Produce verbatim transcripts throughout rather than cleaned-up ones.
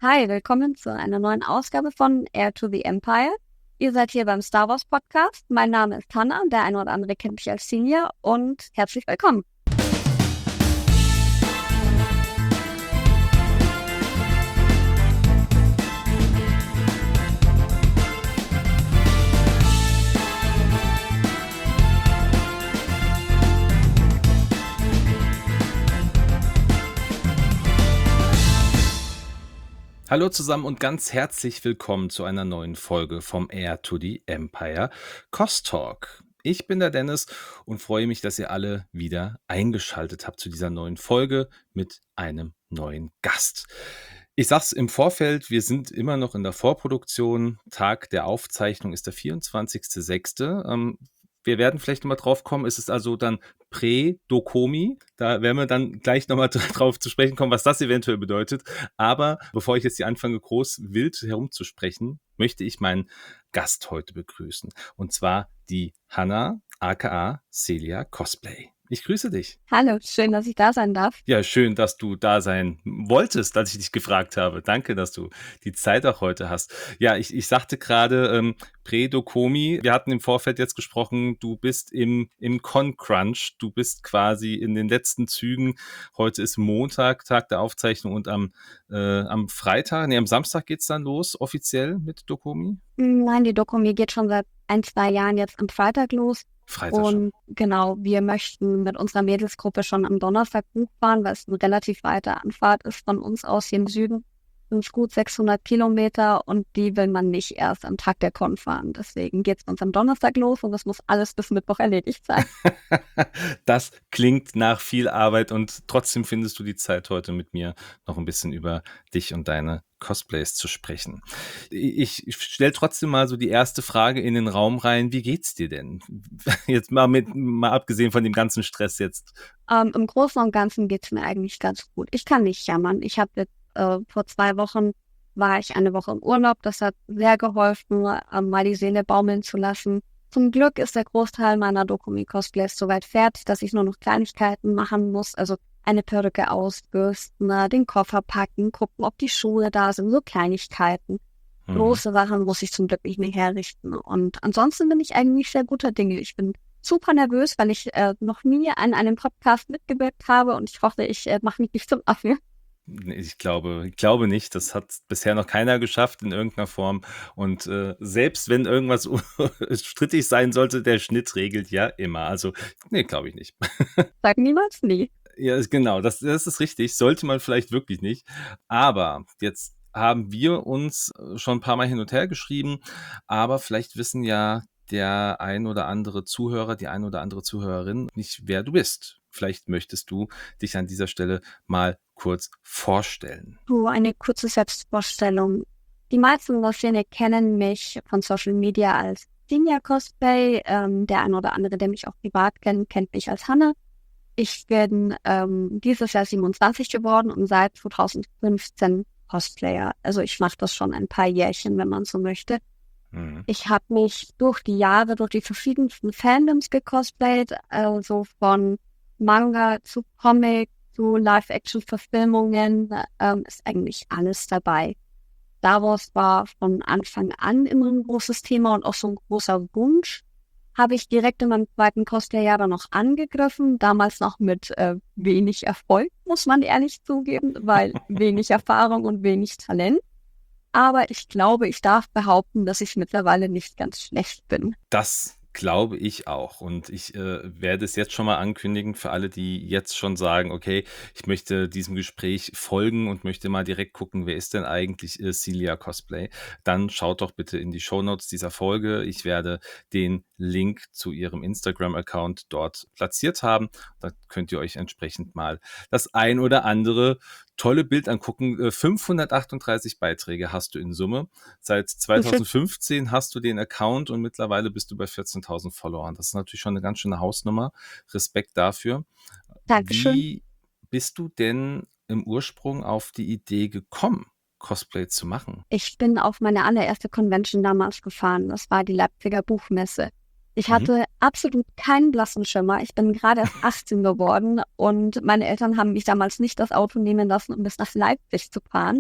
Hi, willkommen zu einer neuen Ausgabe von Heir to the Empire. Ihr seid hier beim Star Wars Podcast. Mein Name ist Hannah, der eine oder andere kennt mich als Senior und herzlich willkommen. Hallo zusammen und ganz herzlich willkommen zu einer neuen Folge vom Heir to the Empire Cost Talk. Ich bin der Dennis und freue mich, dass ihr alle wieder eingeschaltet habt zu dieser neuen Folge mit einem neuen Gast. Ich sag's im Vorfeld, wir sind immer noch in der Vorproduktion. Tag der Aufzeichnung ist der vierundzwanzigster sechste Ähm, wir werden vielleicht nochmal drauf kommen. Es ist also dann Prä-Dokomi. Da werden wir dann gleich nochmal drauf zu sprechen kommen, was das eventuell bedeutet. Aber bevor ich jetzt hier anfange, groß wild herumzusprechen, möchte ich meinen Gast heute begrüßen. Und zwar die Hannah, aka Celia Cosplay. Ich grüße dich. Hallo, schön, dass ich da sein darf. Ja, schön, dass du da sein wolltest, als ich dich gefragt habe. Danke, dass du die Zeit auch heute hast. Ja, ich, ich sagte gerade, ähm, Prä-Dokomi, wir hatten im Vorfeld jetzt gesprochen, du bist im, im Con-Crunch, du bist quasi in den letzten Zügen. Heute ist Montag, Tag der Aufzeichnung und am, äh, am Freitag, nee, am Samstag geht's dann los, offiziell mit Dokomi? Nein, die Dokomi geht schon seit ein, zwei Jahren jetzt am Freitag los. Freitag und schon. Genau, wir möchten mit unserer Mädelsgruppe schon am Donnerstag hochfahren, weil es eine relativ weite Anfahrt ist von uns aus hier im Süden. Sind es gut sechshundert Kilometer und die will man nicht erst am Tag der Con fahren. Deswegen geht es uns am Donnerstag los und das muss alles bis Mittwoch erledigt sein. Das klingt nach viel Arbeit und trotzdem findest du die Zeit, heute mit mir noch ein bisschen über dich und deine Cosplays zu sprechen. Ich stelle trotzdem mal so die erste Frage in den Raum rein. Wie geht's dir denn? Jetzt mal mit, mal abgesehen von dem ganzen Stress jetzt. Ähm, Im Großen und Ganzen geht's mir eigentlich ganz gut. Ich kann nicht jammern. Ich habe jetzt äh, vor zwei Wochen war ich eine Woche im Urlaub. Das hat sehr geholfen, äh, mal die Seele baumeln zu lassen. Zum Glück ist der Großteil meiner Dokumi-Cosplays soweit fertig, dass ich nur noch Kleinigkeiten machen muss. Also eine Perücke ausbürsten, den Koffer packen, gucken, ob die Schuhe da sind, so Kleinigkeiten. Mhm. Große Sachen muss ich zum Glück nicht mehr herrichten. Und ansonsten bin ich eigentlich sehr guter Dinge. Ich bin super nervös, weil ich äh, noch nie an einem Podcast mitgewirkt habe und ich hoffe, ich äh, mache mich nicht zum Affen. Ich glaube, ich glaube nicht. Das hat bisher noch keiner geschafft in irgendeiner Form. Und äh, selbst wenn irgendwas strittig sein sollte, der Schnitt regelt ja immer. Also, nee, glaube ich nicht. Sag niemals nie. Ja, genau, das, das ist richtig. Sollte man vielleicht wirklich nicht. Aber jetzt haben wir uns schon ein paar Mal hin und her geschrieben. Aber vielleicht wissen ja der ein oder andere Zuhörer, die ein oder andere Zuhörerin nicht, wer du bist. Vielleicht möchtest du dich an dieser Stelle mal kurz vorstellen. So eine kurze Selbstvorstellung. Die meisten in der Szene kennen mich von Social Media als Senior Cosplay. Ähm, der ein oder andere, der mich auch privat kennt, kennt mich als Hannah. Ich bin ähm, dieses Jahr siebenundzwanzig geworden und seit zweitausendfünfzehn Cosplayer. Also ich mache das schon ein paar Jährchen, wenn man so möchte. Mhm. Ich habe mich durch die Jahre, durch die verschiedensten Fandoms gecosplayt, also von Manga zu Comic zu Live-Action-Verfilmungen, ähm, ist eigentlich alles dabei. Star Wars war von Anfang an immer ein großes Thema und auch so ein großer Wunsch. Habe ich direkt in meinem zweiten Cosplay-Jahr dann noch angegriffen, damals noch mit äh, wenig Erfolg, muss man ehrlich zugeben, weil wenig Erfahrung und wenig Talent. Aber ich glaube, ich darf behaupten, dass ich mittlerweile nicht ganz schlecht bin. Das glaube ich auch. Und ich äh, werde es jetzt schon mal ankündigen für alle, die jetzt schon sagen, okay, ich möchte diesem Gespräch folgen und möchte mal direkt gucken, wer ist denn eigentlich äh, Celia Cosplay? Dann schaut doch bitte in die Shownotes dieser Folge. Ich werde den Link zu ihrem Instagram-Account dort platziert haben. Da könnt ihr euch entsprechend mal das ein oder andere tolle Bild angucken. fünfhundertachtunddreißig Beiträge hast du in Summe. Seit zweitausendfünfzehn hast du den Account und mittlerweile bist du bei vierzehntausend Followern. Das ist natürlich schon eine ganz schöne Hausnummer. Respekt dafür. Dankeschön. Wie bist du denn im Ursprung auf die Idee gekommen, Cosplay zu machen? Ich bin auf meine allererste Convention damals gefahren. Das war die Leipziger Buchmesse. Ich hatte mhm. absolut keinen blassen Schimmer. Ich bin gerade erst achtzehn geworden und meine Eltern haben mich damals nicht das Auto nehmen lassen, um bis nach Leipzig zu fahren.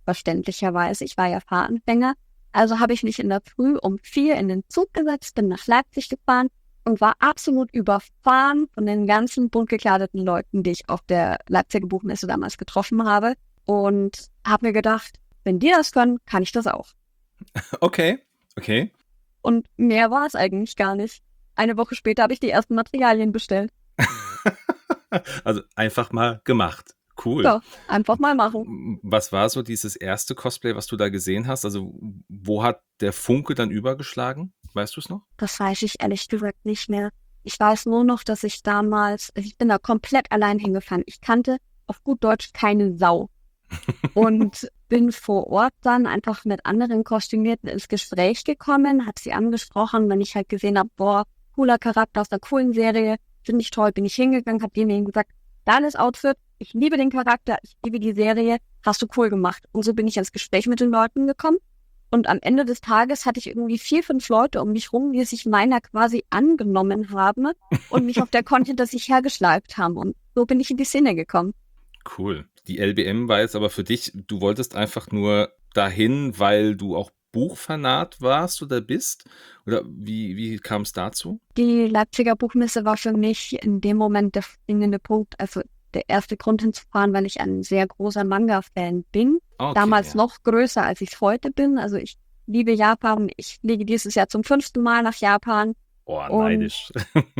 verständlicherweise. Ich war ja Fahranfänger. Also habe ich mich in der Früh um vier in den Zug gesetzt, bin nach Leipzig gefahren und war absolut überfahren von den ganzen bunt gekleideten Leuten, die ich auf der Leipziger Buchmesse damals getroffen habe. Und habe mir gedacht, wenn die das können, kann ich das auch. Okay, okay. Und mehr war es eigentlich gar nicht. Eine Woche später habe ich die ersten Materialien bestellt. Also einfach mal gemacht. Cool. So, einfach mal machen. Was war so dieses erste Cosplay, was du da gesehen hast? Also wo hat der Funke dann übergeschlagen? Weißt du es noch? Das weiß ich ehrlich gesagt nicht mehr. Ich weiß nur noch, dass ich damals, ich bin da komplett allein hingefahren. Ich kannte auf gut Deutsch keine Sau. Und bin vor Ort dann einfach mit anderen Kostümierten ins Gespräch gekommen, habe sie angesprochen, wenn ich halt gesehen habe, boah, cooler Charakter aus einer coolen Serie, finde ich toll, bin ich hingegangen, habe denen gesagt, deines Outfit, ich liebe den Charakter, ich liebe die Serie, hast du cool gemacht. Und so bin ich ins Gespräch mit den Leuten gekommen. Und am Ende des Tages hatte ich irgendwie vier, fünf Leute um mich rum, die sich meiner quasi angenommen haben und mich auf der Con hinter sich hergeschleift haben. Und so bin ich in die Szene gekommen. Cool. Die L B M war jetzt aber für dich, du wolltest einfach nur dahin, weil du auch Buchfanat warst oder bist? Oder wie, wie kam es dazu? Die Leipziger Buchmesse war für mich in dem Moment der springende Punkt, also der erste Grund hinzufahren, weil ich ein sehr großer Manga-Fan bin. Okay, Damals ja. noch größer, als ich es heute bin. Also ich liebe Japan. Ich fliege dieses Jahr zum fünften Mal nach Japan. Oh, Und neidisch.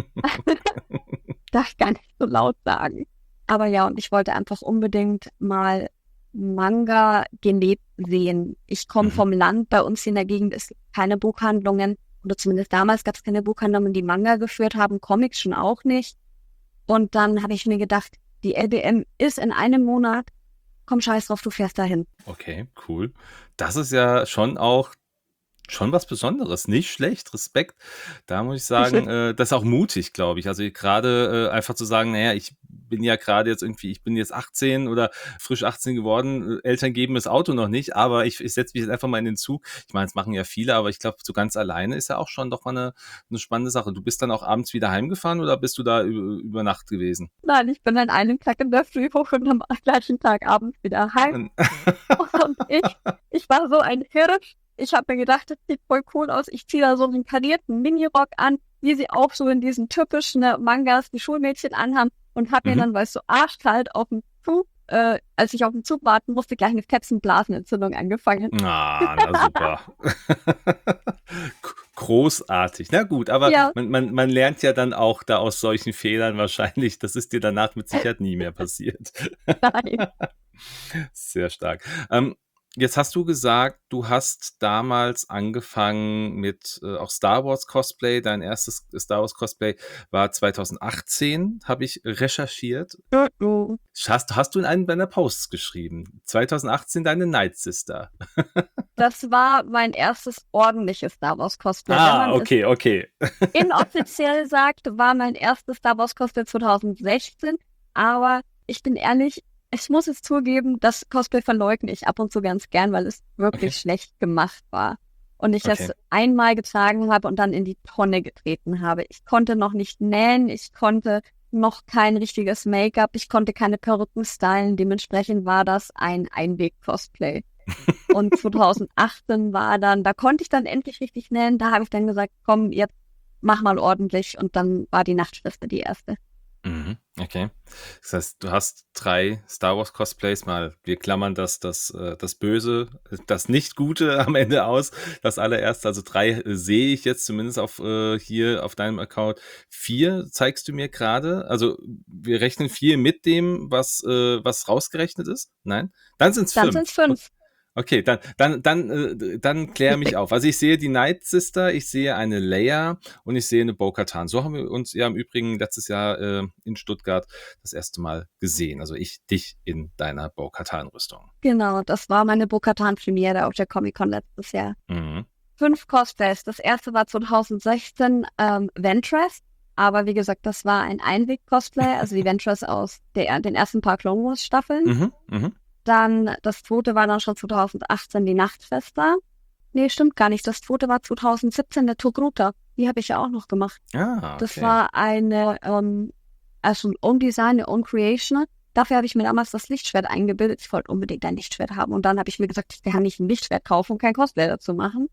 darf ich gar nicht so laut sagen. Aber ja, und ich wollte einfach unbedingt mal Manga gelebt sehen. Ich komme Mhm. vom Land, bei uns in der Gegend ist keine Buchhandlungen, oder zumindest damals gab es keine Buchhandlungen, die Manga geführt haben, Comics schon auch nicht. Und dann habe ich mir gedacht, die L B M ist in einem Monat, komm scheiß drauf, du fährst dahin. Okay, cool. Das ist ja schon auch schon was Besonderes, nicht schlecht, Respekt. Da muss ich sagen, äh, das ist auch mutig, glaube ich. Also gerade äh, einfach zu sagen, naja, ich bin ja gerade jetzt irgendwie, ich bin jetzt achtzehn oder frisch achtzehn geworden, äh, Eltern geben das Auto noch nicht, aber ich, ich setze mich jetzt einfach mal in den Zug. Ich meine, das machen ja viele, aber ich glaube, so ganz alleine ist ja auch schon doch mal eine, eine spannende Sache. Du bist dann auch abends wieder heimgefahren oder bist du da über, über Nacht gewesen? Nein, ich bin an einem Tag in der Früh hoch und am gleichen Tag abends wieder heim. Und ich, ich war so ein Hirsch. Ich habe mir gedacht, das sieht voll cool aus. Ich ziehe da so einen karierten Minirock an, wie sie auch so in diesen typischen ne, Mangas die Schulmädchen anhaben. Und habe mir Mhm. dann, weil es so arschkalt auf dem Zug, äh, als ich auf den Zug warten musste, gleich eine Fetzenblasenentzündung angefangen. Ah, na super. K- Großartig. Na gut, aber Ja, man, man, man lernt ja dann auch da aus solchen Fehlern wahrscheinlich. Das ist dir danach mit Sicherheit nie mehr passiert. nein. Sehr stark. Ähm, jetzt hast du gesagt, du hast damals angefangen mit äh, auch Star Wars Cosplay. Dein erstes Star Wars Cosplay war zwanzig achtzehn, habe ich recherchiert. Mhm. Hast, hast du in einem deiner Posts geschrieben? zwanzig achtzehn deine Night Sister. Das war mein erstes ordentliches Star Wars Cosplay. Wenn Ah, man es okay, okay. inoffiziell sagt, war mein erstes Star Wars Cosplay zwanzig sechzehn. Aber ich bin ehrlich, ich muss es zugeben, das Cosplay verleugne ich ab und zu ganz gern, weil es wirklich Okay. schlecht gemacht war. Und ich Okay. es einmal getragen habe und dann in die Tonne getreten habe. Ich konnte noch nicht nähen, ich konnte noch kein richtiges Make-up, ich konnte keine Perücken stylen. Dementsprechend war das ein Einweg-Cosplay. Und zwanzig achtzehn war dann, da konnte ich dann endlich richtig nähen. Da habe ich dann gesagt, komm, jetzt mach mal ordentlich. Und dann war die Nachtschwester die erste. Mhm, okay. Das heißt, du hast drei Star Wars Cosplays, mal, wir klammern das, das, äh, das Böse, das Nicht-Gute am Ende aus, das allererste, also drei äh, sehe ich jetzt zumindest auf äh, hier auf deinem Account. Vier zeigst du mir gerade, also wir rechnen vier mit dem, was, äh, was rausgerechnet ist? Nein? Dann sind es Dann fünf. sind es fünf. Okay, dann, dann, dann, äh, dann klär mich auf. Also ich sehe die Night Sister, ich sehe eine Leia und ich sehe eine Bo-Katan. So haben wir uns ja im Übrigen letztes Jahr äh, in Stuttgart das erste Mal gesehen. Also ich dich in deiner Bo-Katan-Rüstung. Genau, das war meine Bo-Katan-Premiere auf der Comic-Con letztes Jahr. Mhm. Fünf Cosplays. Das erste war zwanzig sechzehn ähm, Ventress. Aber wie gesagt, das war ein Einweg-Cosplay. Also die Ventress aus der, den ersten paar Clone Wars-Staffeln. Mhm. Mhm. Dann das zweite war dann schon zwanzig achtzehn die Nachtschwester. Nee, stimmt gar nicht. Das zweite war zwanzig siebzehn der Togruta. Die habe ich ja auch noch gemacht. Ah, okay. Das war eine, ähm, also ein Own Design, eine Own Creation. Dafür habe ich mir damals das Lichtschwert eingebildet. Ich wollte unbedingt ein Lichtschwert haben. Und dann habe ich mir gesagt, ich kann nicht ein Lichtschwert kaufen und kein Cosplay dazu machen.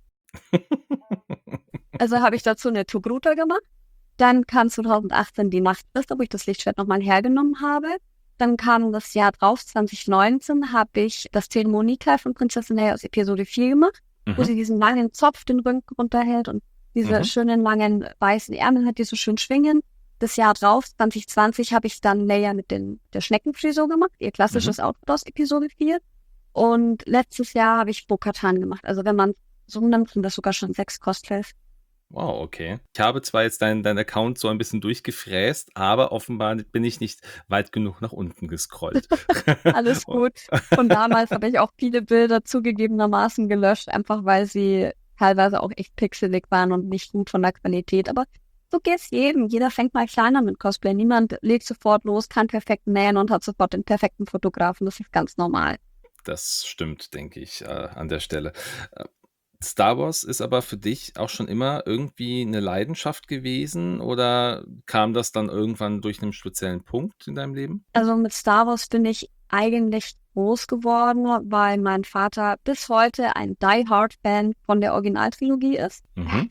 Also habe ich dazu eine Togruta gemacht. Dann kam zwanzig achtzehn die Nachtfrist, wo ich das Lichtschwert nochmal hergenommen habe. Dann kam das Jahr drauf, zwanzig neunzehn, habe ich das Zeremoniekleid von Prinzessin Leia aus Episode vier gemacht, mhm. wo sie diesen langen Zopf den Rücken runterhält und diese mhm. schönen langen weißen Ärmel hat, die so schön schwingen. Das Jahr drauf, zwanzig zwanzig, habe ich dann Leia mit den, der Schneckenfrisur gemacht, ihr klassisches mhm. Outfit aus Episode vier. Und letztes Jahr habe ich Bo-Katan gemacht. Also wenn man so nimmt, sind das sogar schon sechs Cosplays. Wow, okay. Ich habe zwar jetzt deinen dein Account so ein bisschen durchgefräst, aber offenbar bin ich nicht weit genug nach unten gescrollt. Alles gut. Von damals habe ich auch viele Bilder zugegebenermaßen gelöscht, einfach weil sie teilweise auch echt pixelig waren und nicht gut von der Qualität. Aber so geht's jedem. Jeder fängt mal kleiner mit Cosplay. Niemand legt sofort los, kann perfekt nähen und hat sofort den perfekten Fotografen. Das ist ganz normal. Das stimmt, denke ich, äh, an der Stelle. Star Wars ist aber für dich auch schon immer irgendwie eine Leidenschaft gewesen oder kam das dann irgendwann durch einen speziellen Punkt in deinem Leben? Also mit Star Wars bin ich eigentlich groß geworden, weil mein Vater bis heute ein Die-Hard-Fan von der Originaltrilogie ist. Mhm.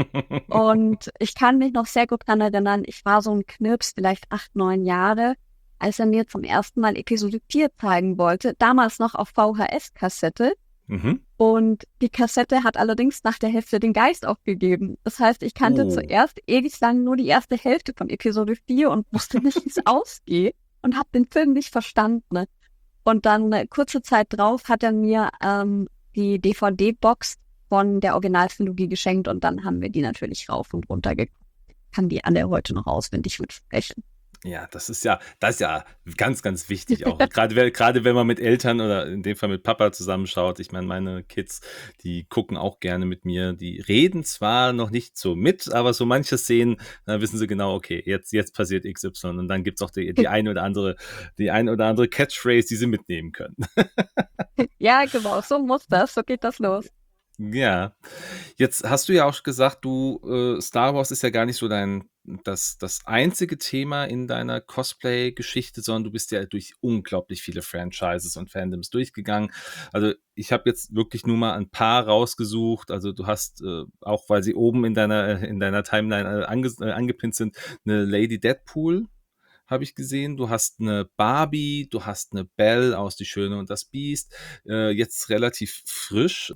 Und ich kann mich noch sehr gut daran erinnern, ich war so ein Knirps, vielleicht acht, neun Jahre, als er mir zum ersten Mal Episode vier zeigen wollte, damals noch auf V H S-Kassette. Mhm. Und die Kassette hat allerdings nach der Hälfte den Geist aufgegeben. Das heißt, ich kannte oh. zuerst ewig lang nur die erste Hälfte von Episode vier und wusste nicht, wie es ausgeht und habe den Film nicht verstanden. Und dann äh, kurze Zeit drauf hat er mir ähm, die D V D-Box von der Originaltrilogie geschenkt und dann haben wir die natürlich rauf und runter geguckt. Kann die alle heute noch auswendig mitsprechen. Ja, das ist ja, das ist ja ganz, ganz wichtig auch. Gerade, gerade wenn man mit Eltern oder in dem Fall mit Papa zusammenschaut. Ich meine, meine Kids, die gucken auch gerne mit mir. Die reden zwar noch nicht so mit, aber so manche Szenen, da wissen sie genau, okay, jetzt, jetzt passiert X Y. Und dann gibt's auch die, die eine oder andere, die eine oder andere Catchphrase, die sie mitnehmen können. Ja, genau, so muss das, so geht das los. Ja, jetzt hast du ja auch gesagt, du, äh, Star Wars ist ja gar nicht so dein, das, das einzige Thema in deiner Cosplay-Geschichte, sondern du bist ja durch unglaublich viele Franchises und Fandoms durchgegangen. Also ich habe jetzt wirklich nur mal ein paar rausgesucht. Also du hast, äh, auch weil sie oben in deiner, in deiner Timeline äh, ange, äh, angepinnt sind, eine Lady Deadpool. Habe ich gesehen. Du hast eine Barbie, du hast eine Belle aus Die Schöne und das Biest. Äh, jetzt relativ frisch.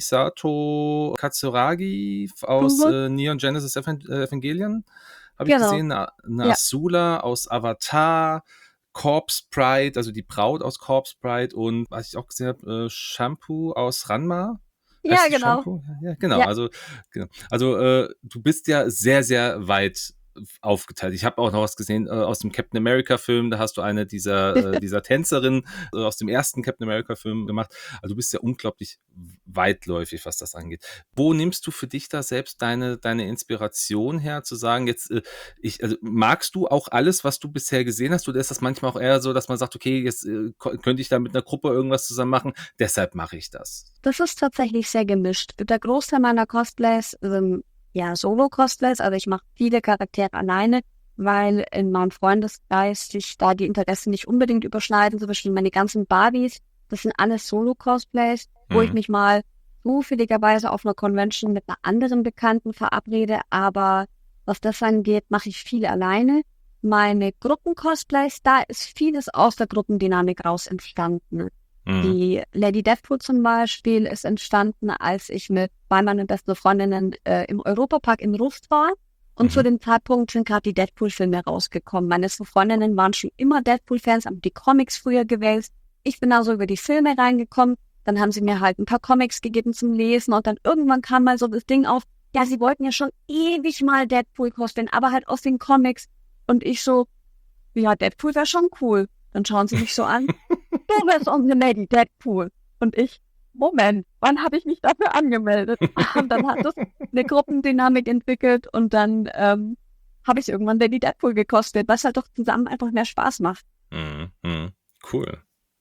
Misato Katsuragi aus mhm. äh, Neon Genesis Evangelion. Habe ich genau. gesehen. Eine, eine ja. Azula aus Avatar. Corpse Bride, also die Braut aus Corpse Bride. Und was ich auch gesehen habe, äh, Shampoo aus Ranma. Ja, genau. Shampoo? Ja, genau. Ja. Also, genau. also äh, du bist ja sehr, sehr weit aufgeteilt. Ich habe auch noch was gesehen äh, aus dem Captain America Film, da hast du eine dieser äh, dieser Tänzerin äh, aus dem ersten Captain America Film gemacht. Also du bist ja unglaublich weitläufig, was das angeht. Wo nimmst du für dich da selbst deine deine Inspiration her, zu sagen, jetzt äh, ich also magst du auch alles, was du bisher gesehen hast, oder ist das manchmal auch eher so, dass man sagt, okay, jetzt äh, könnte ich da mit einer Gruppe irgendwas zusammen machen, deshalb mache ich das? Das ist tatsächlich sehr gemischt. Der Großteil meiner Cosplays ähm ja, Solo-Cosplays, also ich mache viele Charaktere alleine, weil in meinem Freundeskreis sich da die Interessen nicht unbedingt überschneiden. Zum Beispiel meine ganzen Barbies, das sind alles Solo-Cosplays, mhm. wo ich mich mal zufälligerweise auf einer Convention mit einer anderen Bekannten verabrede, aber was das angeht, mache ich viel alleine. Meine Gruppen-Cosplays, da ist vieles aus der Gruppendynamik raus entstanden. Mhm. Die Lady Deadpool zum Beispiel ist entstanden, als ich mit zwei meiner besten Freundinnen äh, im Europapark in Rust war. Und mhm. zu dem Zeitpunkt sind gerade die Deadpool-Filme rausgekommen. Meine zwei Freundinnen waren schon immer Deadpool-Fans, haben die Comics früher gewälzt. Ich bin also über die Filme reingekommen. Dann haben sie mir halt ein paar Comics gegeben zum Lesen. Und dann irgendwann kam mal so das Ding auf, ja, sie wollten ja schon ewig mal Deadpool cosplayen, aber halt aus den Comics. Und ich so, ja, Deadpool wäre schon cool. Dann schauen sie mich so an. Du bist unsere Lady Deadpool. Und ich, Moment, wann habe ich mich dafür angemeldet? Und dann hat es eine Gruppendynamik entwickelt und dann ähm, habe ich irgendwann Lady Deadpool gekostet, was halt doch zusammen einfach mehr Spaß macht. Mhm, cool.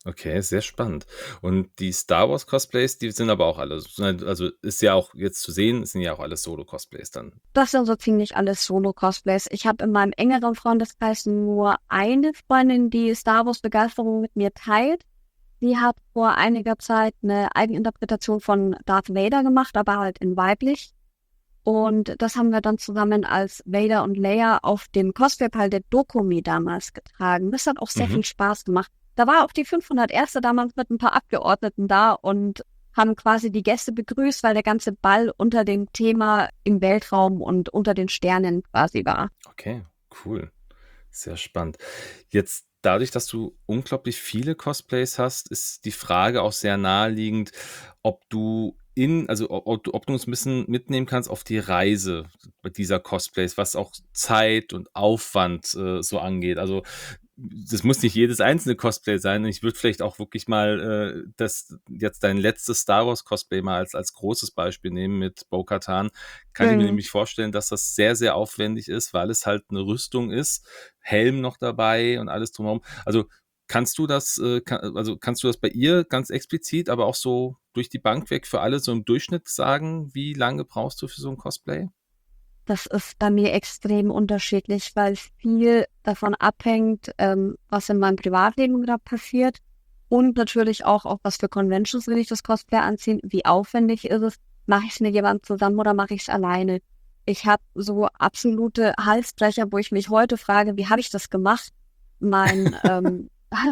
Okay, sehr spannend. Und die Star Wars Cosplays, die sind aber auch alle also, ist ja auch jetzt zu sehen, sind ja auch alles Solo-Cosplays dann. Das sind so ziemlich alles Solo-Cosplays. Ich habe in meinem engeren Freundeskreis nur eine Freundin, die Star Wars-Begeisterung mit mir teilt. Die hat vor einiger Zeit eine Eigeninterpretation von Darth Vader gemacht, aber halt in weiblich. Und das haben wir dann zusammen als Vader und Leia auf dem Cosplay-Ball der Dokumi damals getragen. Das hat auch sehr Mhm. viel Spaß gemacht. Da war auch die fünfhundert Erste damals mit ein paar Abgeordneten da und haben quasi die Gäste begrüßt, weil der ganze Ball unter dem Thema im Weltraum und unter den Sternen quasi war. Okay, cool. Sehr spannend. Jetzt dadurch, dass du unglaublich viele Cosplays hast, ist die Frage auch sehr naheliegend, ob du in also, o ob du ob du uns 'n bisschen mitnehmen kannst auf die Reise dieser Cosplays, was auch Zeit und Aufwand, äh, so angeht. Also, das muss nicht jedes einzelne Cosplay sein. Ich würde vielleicht auch wirklich mal, äh, das jetzt dein letztes Star Wars Cosplay mal als als großes Beispiel nehmen mit Bo-Katan. Kann ich mir Mhm. nämlich vorstellen, dass das sehr, sehr aufwendig ist, weil es halt 'ne Rüstung ist, Helm noch dabei und alles drumherum. Also, kannst du das, äh, ka also, kannst du das bei ihr ganz explizit, aber auch so durch die Bank weg für alle so im Durchschnitt sagen, wie lange brauchst du für so 'n Cosplay? Das ist bei mir extrem unterschiedlich, weil viel davon abhängt, ähm, was in meinem Privatleben gerade passiert und natürlich auch, auf was für Conventions will ich das Cosplay anziehen, wie aufwendig ist es, mache ich es mit jemandem zusammen oder mache ich es alleine? Ich habe so absolute Halsbrecher, wo ich mich heute frage, wie habe ich das gemacht? Mein, ähm,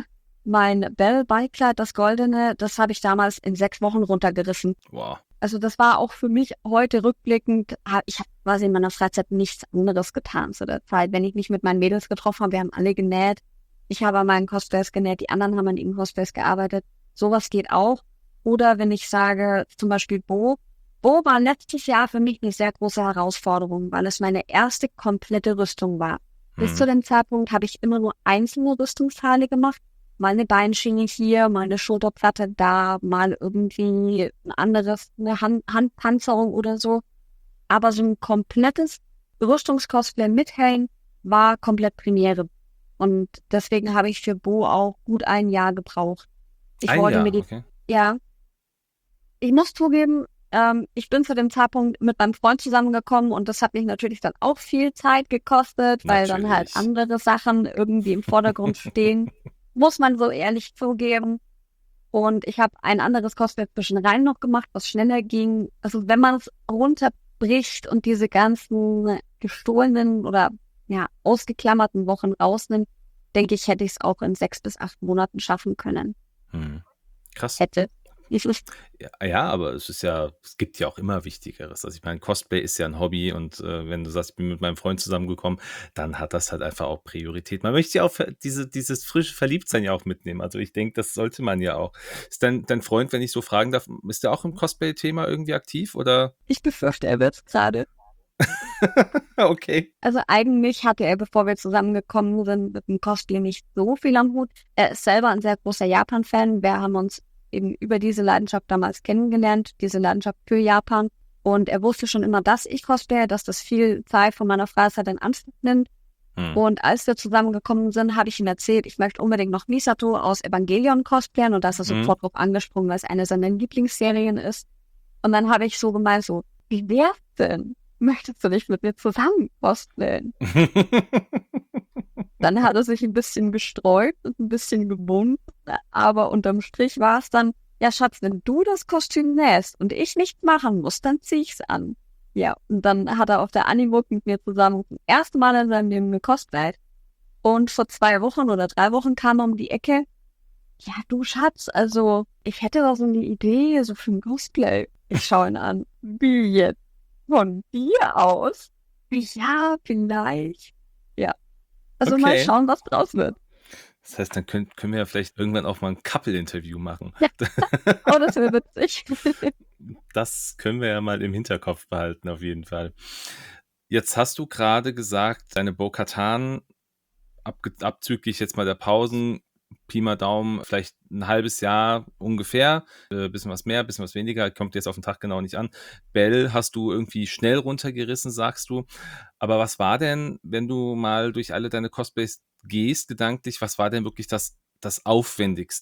mein Bell-Ballkleid, das Goldene, das habe ich damals in sechs Wochen runtergerissen. Wow. Also das war auch für mich heute rückblickend, ha ich habe quasi in meiner Freizeit nichts anderes getan zu der Zeit. Wenn ich mich mit meinen Mädels getroffen habe, wir haben alle genäht. Ich habe an meinen Cosplays genäht, die anderen haben an ihren Cosplays gearbeitet. Sowas geht auch. Oder wenn ich sage, zum Beispiel Bo. Bo war letztes Jahr für mich eine sehr große Herausforderung, weil es meine erste komplette Rüstung war. Bis zu Mhm. dem Zeitpunkt habe ich immer nur einzelne Rüstungsteile gemacht. Mal eine Beinschiene hier, mal eine Schulterplatte da, mal irgendwie ein anderes, eine Hand Handpanzerung oder so. Aber so ein komplettes Rüstungscosplay mit Helm war komplett Premiere. Und deswegen habe ich für Bo auch gut ein Jahr gebraucht. Ich Ein wollte mir Jahr, die, okay. ja, ich muss zugeben, ähm, ich bin zu dem Zeitpunkt mit meinem Freund zusammengekommen und das hat mich natürlich dann auch viel Zeit gekostet, weil dann halt Natürlich. andere Sachen irgendwie im Vordergrund stehen. Muss man so ehrlich zugeben. Und ich habe ein anderes Cosplay zwischenrein noch gemacht, was schneller ging. Also wenn man es runterbricht und diese ganzen gestohlenen oder ja ausgeklammerten Wochen rausnimmt, denke ich, hätte ich es auch in sechs bis acht Monaten schaffen können. Mhm. Krass. Hätte. Es ist Ja, ja, aber es ist ja es gibt ja auch immer Wichtigeres. Also, ich meine, Cosplay ist ja 'n Hobby und, äh, wenn du sagst: „Ich bin mit meinem Freund zusammengekommen“, dann hat das halt einfach auch Priorität. Man möchte ja auch ver diese dieses frische Verliebtsein ja auch mitnehmen. Also, ich denke, das sollte man ja auch. Ist dein dein Freund, wenn ich so fragen darf, ist der auch im Cosplay-Thema irgendwie aktiv oder? Ich befürchte, er wird's grade. Okay. Also eigentlich hatte er, bevor wir zusammengekommen sind, mit dem Cosplay nicht so viel am Hut. Er ist selber ein sehr großer Japan-Fan. Wir haben uns eben über diese Leidenschaft damals kennengelernt, diese Leidenschaft für Japan. Und er wusste schon immer, dass ich cosplaye, dass das viel Zeit von meiner Freizeit in Anspruch nimmt. Mhm. Und als wir zusammengekommen sind, habe ich ihm erzählt, ich möchte unbedingt noch Misato aus Evangelion cosplayen. Und da ist er Mhm. sofort drauf angesprungen, weil es eine seiner Lieblingsserien ist. Und dann habe ich so gemeint, so, wie wär's denn? Möchtest du nicht mit mir zusammen cosplayen? Dann hat er sich ein bisschen gesträubt und ein bisschen gewunden, aber unterm Strich war es dann, ja Schatz, wenn du das Kostüm nähst und ich nichts machen muss, dann zieh ich's an. Ja, und dann hat er auf der Animuk mit mir zusammen zum ersten Mal in seinem Leben gecosplayt. Und vor zwei Wochen oder drei Wochen kam er um die Ecke, ja du Schatz, also ich hätte da so eine Idee, so für ein Cosplay. Ich schaue ihn an, wie jetzt? Von dir aus? Ja, vielleicht. Ja. Also mal Okay. schauen, was draus wird. Das heißt, dann könnt können wir ja vielleicht irgendwann auch mal 'n Couple-Interview machen. Ja, oh, das wäre witzig. Das können wir ja mal im Hinterkopf behalten auf jeden Fall. Jetzt hast du grade gesagt, deine Bo-Katan abge abzüglich jetzt mal der Pausen, Pi mal Daumen, vielleicht 'n halbes Jahr ungefähr, äh, bisschen was mehr, bisschen was weniger, kommt jetzt auf den Tag genau nicht an. Bell hast du irgendwie schnell runtergerissen, sagst du. Aber was war denn, wenn du mal durch alle deine Cosplays gehst gedanklich, was war denn wirklich das das Aufwendigste?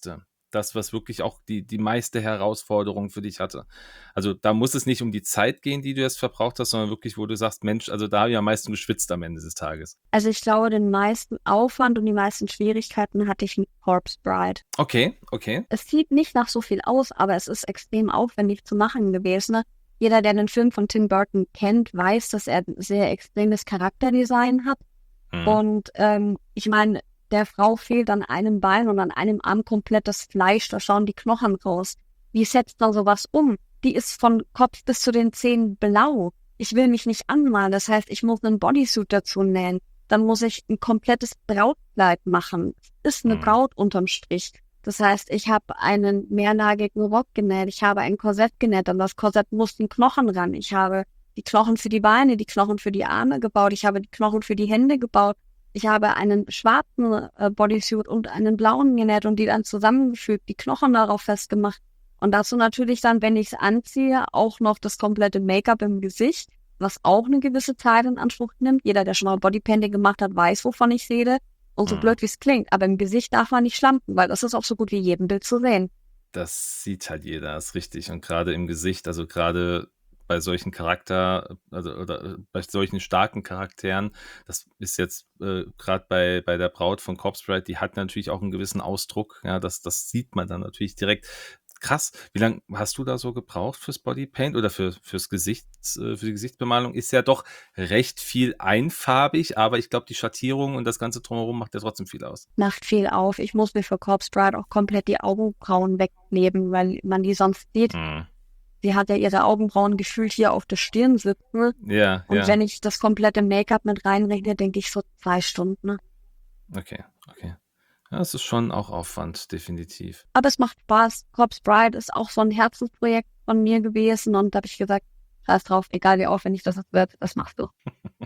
das, was wirklich auch die die meiste Herausforderung für dich hatte? Also, da muss es nicht um die Zeit gehen, die du jetzt verbraucht hast, sondern wirklich, wo du sagst: „Mensch, also da habe ich am meisten geschwitzt am Ende des Tages.“ Also ich glaube, den meisten Aufwand und die meisten Schwierigkeiten hatte ich mit Corpse Bride. Okay, okay. Es sieht nicht nach so viel aus, aber es ist extrem aufwendig zu machen gewesen. Ne? Jeder, der den Film von Tim Burton kennt, weiß, dass er ein sehr extremes Charakterdesign hat. Mhm. Und ähm, ich meine, der Frau fehlt an einem Bein und an einem Arm komplett das Fleisch, da schauen die Knochen raus. Wie setzt man sowas um? Die ist von Kopf bis zu den Zähnen blau. Ich will mich nicht anmalen, das heißt, ich muss einen Bodysuit dazu nähen. Dann muss ich ein komplettes Brautkleid machen. Ist eine Mhm. Braut unterm Strich. Das heißt, ich habe einen mehrlagigen Rock genäht, ich habe ein Korsett genäht, an das Korsett mussten Knochen ran. Ich habe die Knochen für die Beine, die Knochen für die Arme gebaut, ich habe die Knochen für die Hände gebaut. Ich habe einen schwarzen äh, Bodysuit und einen blauen genäht und die dann zusammengefügt, die Knochen darauf festgemacht. Und dazu natürlich dann, wenn ich es anziehe, auch noch das komplette Make-up im Gesicht, was auch eine gewisse Zeit in Anspruch nimmt. Jeder, der schon mal Bodypainting gemacht hat, weiß, wovon ich rede. Und so Mhm. blöd, wie es klingt. Aber im Gesicht darf man nicht schlampen, weil das ist auch so gut wie jedem Bild zu sehen. Das sieht halt jeder, ist richtig. Und gerade im Gesicht, also gerade bei solchen Charakter, also oder äh, bei solchen starken Charakteren, das ist jetzt äh, gerade bei, bei der Braut von Corpse Bride, die hat natürlich auch einen gewissen Ausdruck. Ja, das, das sieht man dann natürlich direkt. Krass. Wie lange hast du da so gebraucht fürs Bodypaint oder für, fürs Gesicht, äh, für die Gesichtsbemalung? Ist ja doch recht viel einfarbig, aber ich glaube, die Schattierung und das Ganze drumherum macht ja trotzdem viel aus. Macht viel auf. Ich muss mir für Corpse Bride auch komplett die Augenbrauen wegnehmen, weil man die sonst sieht. Mhm. Sie hat ja ihre Augenbrauen gefühlt hier auf der Stirn sitzen. Ja, Und ja. wenn ich das komplette Make-up mit reinrechne, denke ich so zwei Stunden. Ne? Okay, okay. Ja, es ist schon auch Aufwand, definitiv. Aber es macht Spaß. Corpse Bride ist auch so ein Herzensprojekt von mir gewesen. Und da habe ich gesagt, scheiß drauf, egal wie aufwendig das wird, das machst du.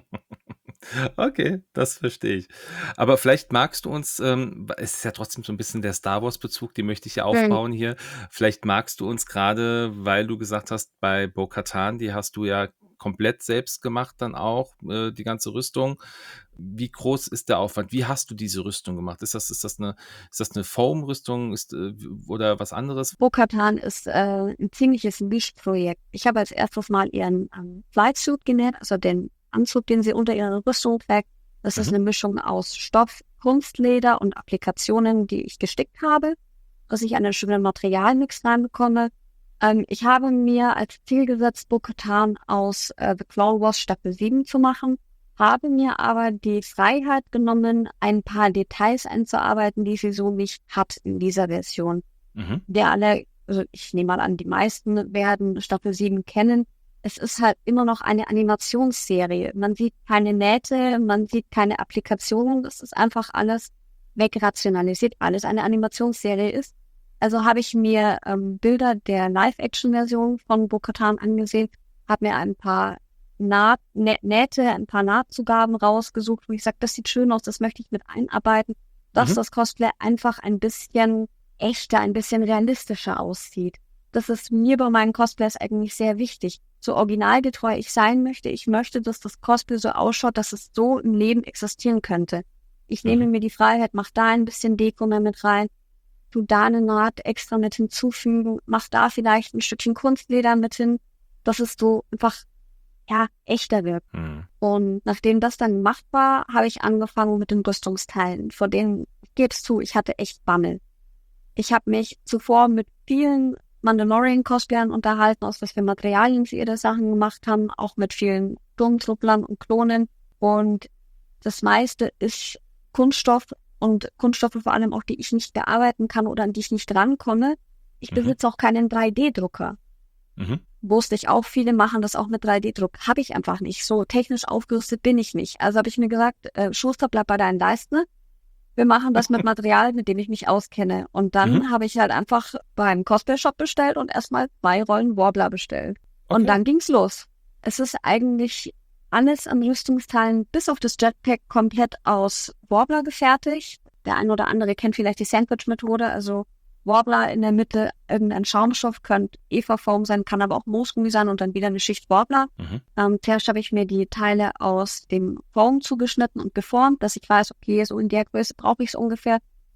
Okay, das verstehe ich. Aber vielleicht magst du uns, ähm, es ist ja trotzdem so ein bisschen der Star Wars-Bezug, den möchte ich ja Mhm. aufbauen hier. Vielleicht magst du uns gerade, weil du gesagt hast, bei Bo-Katan, die hast du ja komplett selbst gemacht dann auch, äh, die ganze Rüstung. Wie groß ist der Aufwand? Wie hast du diese Rüstung gemacht? Ist das, ist das eine, ist das eine Foam-Rüstung ist, äh, oder was anderes? Bo-Katan ist äh, ein ziemliches Mischprojekt. Ich habe als erstes mal ihren ähm, Flightsuit genäht, also den Anzug, den sie unter ihrer Rüstung trägt. Das ist Mhm. eine Mischung aus Stoff, Kunstleder und Applikationen, die ich gestickt habe, dass ich einen schönen Materialmix reinbekomme. Ähm, ich habe mir als Ziel gesetzt, Bo-Katan aus äh, The Clone Wars Staffel sieben zu machen, habe mir aber die Freiheit genommen, ein paar Details einzuarbeiten, die sie so nicht hat in dieser Version. Mhm. Wir alle, also ich nehme mal an, die meisten werden Staffel sieben kennen. Es ist halt immer noch eine Animationsserie. Man sieht keine Nähte, man sieht keine Applikationen. Das ist einfach alles wegrationalisiert, alles eine Animationsserie ist. Also habe ich mir ähm, Bilder der Live-Action-Version von Bo-Katan angesehen, habe mir ein paar Naht, Nä Nähte, ein paar Nahtzugaben rausgesucht, wo ich sage, das sieht schön aus, das möchte ich mit einarbeiten, dass Mhm. das Cosplay einfach ein bisschen echter, ein bisschen realistischer aussieht. Das ist mir bei meinen Cosplays eigentlich sehr wichtig. So originalgetreu ich sein möchte, ich möchte, dass das Cosplay so ausschaut, dass es so im Leben existieren könnte. Ich nehme Mhm. mir die Freiheit, mach da ein bisschen Deko mehr mit rein, tu da eine Naht extra mit hinzufügen, mach da vielleicht ein Stückchen Kunstleder mit hin, dass es so einfach, ja, echter wirkt. Mhm. Und nachdem das dann gemacht war, habe ich angefangen mit den Rüstungsteilen, vor denen, ich gebe es zu, ich hatte echt Bammel. Ich habe mich zuvor mit vielen Mandalorian-Cosplayern unterhalten, aus was für Materialien sie ihre Sachen gemacht haben, auch mit vielen Sturmtrupplern und Klonen. Und das meiste ist Kunststoff und Kunststoffe vor allem auch, die ich nicht bearbeiten kann oder an die ich nicht rankomme. Ich Mhm. besitze auch keinen drei D Drucker. Mhm. Wusste ich auch, viele machen das auch mit drei D Druck. Habe ich einfach nicht. So technisch aufgerüstet bin ich nicht. Also habe ich mir gesagt, äh, Schuster, bleib bei deinen Leisten. Wir machen das mit Material, mit dem ich mich auskenne. Und dann Mhm. habe ich halt einfach beim Cosplay-Shop bestellt und erstmal zwei Rollen Warbler bestellt. Und Okay. dann ging's los. Es ist eigentlich alles an Rüstungsteilen bis auf das Jetpack komplett aus Warbler gefertigt. Der ein oder andere kennt vielleicht die Sandwich-Methode, also Warbler in der Mitte, irgendein Schaumstoff, könnte Eva-Foam sein, kann aber auch Moosgummi sein und dann wieder eine Schicht Warbler. Mhm. Ähm, zuerst habe ich mir die Teile aus dem Foam zugeschnitten und geformt, dass ich weiß, okay, so in der Größe brauche ich es ungefähr.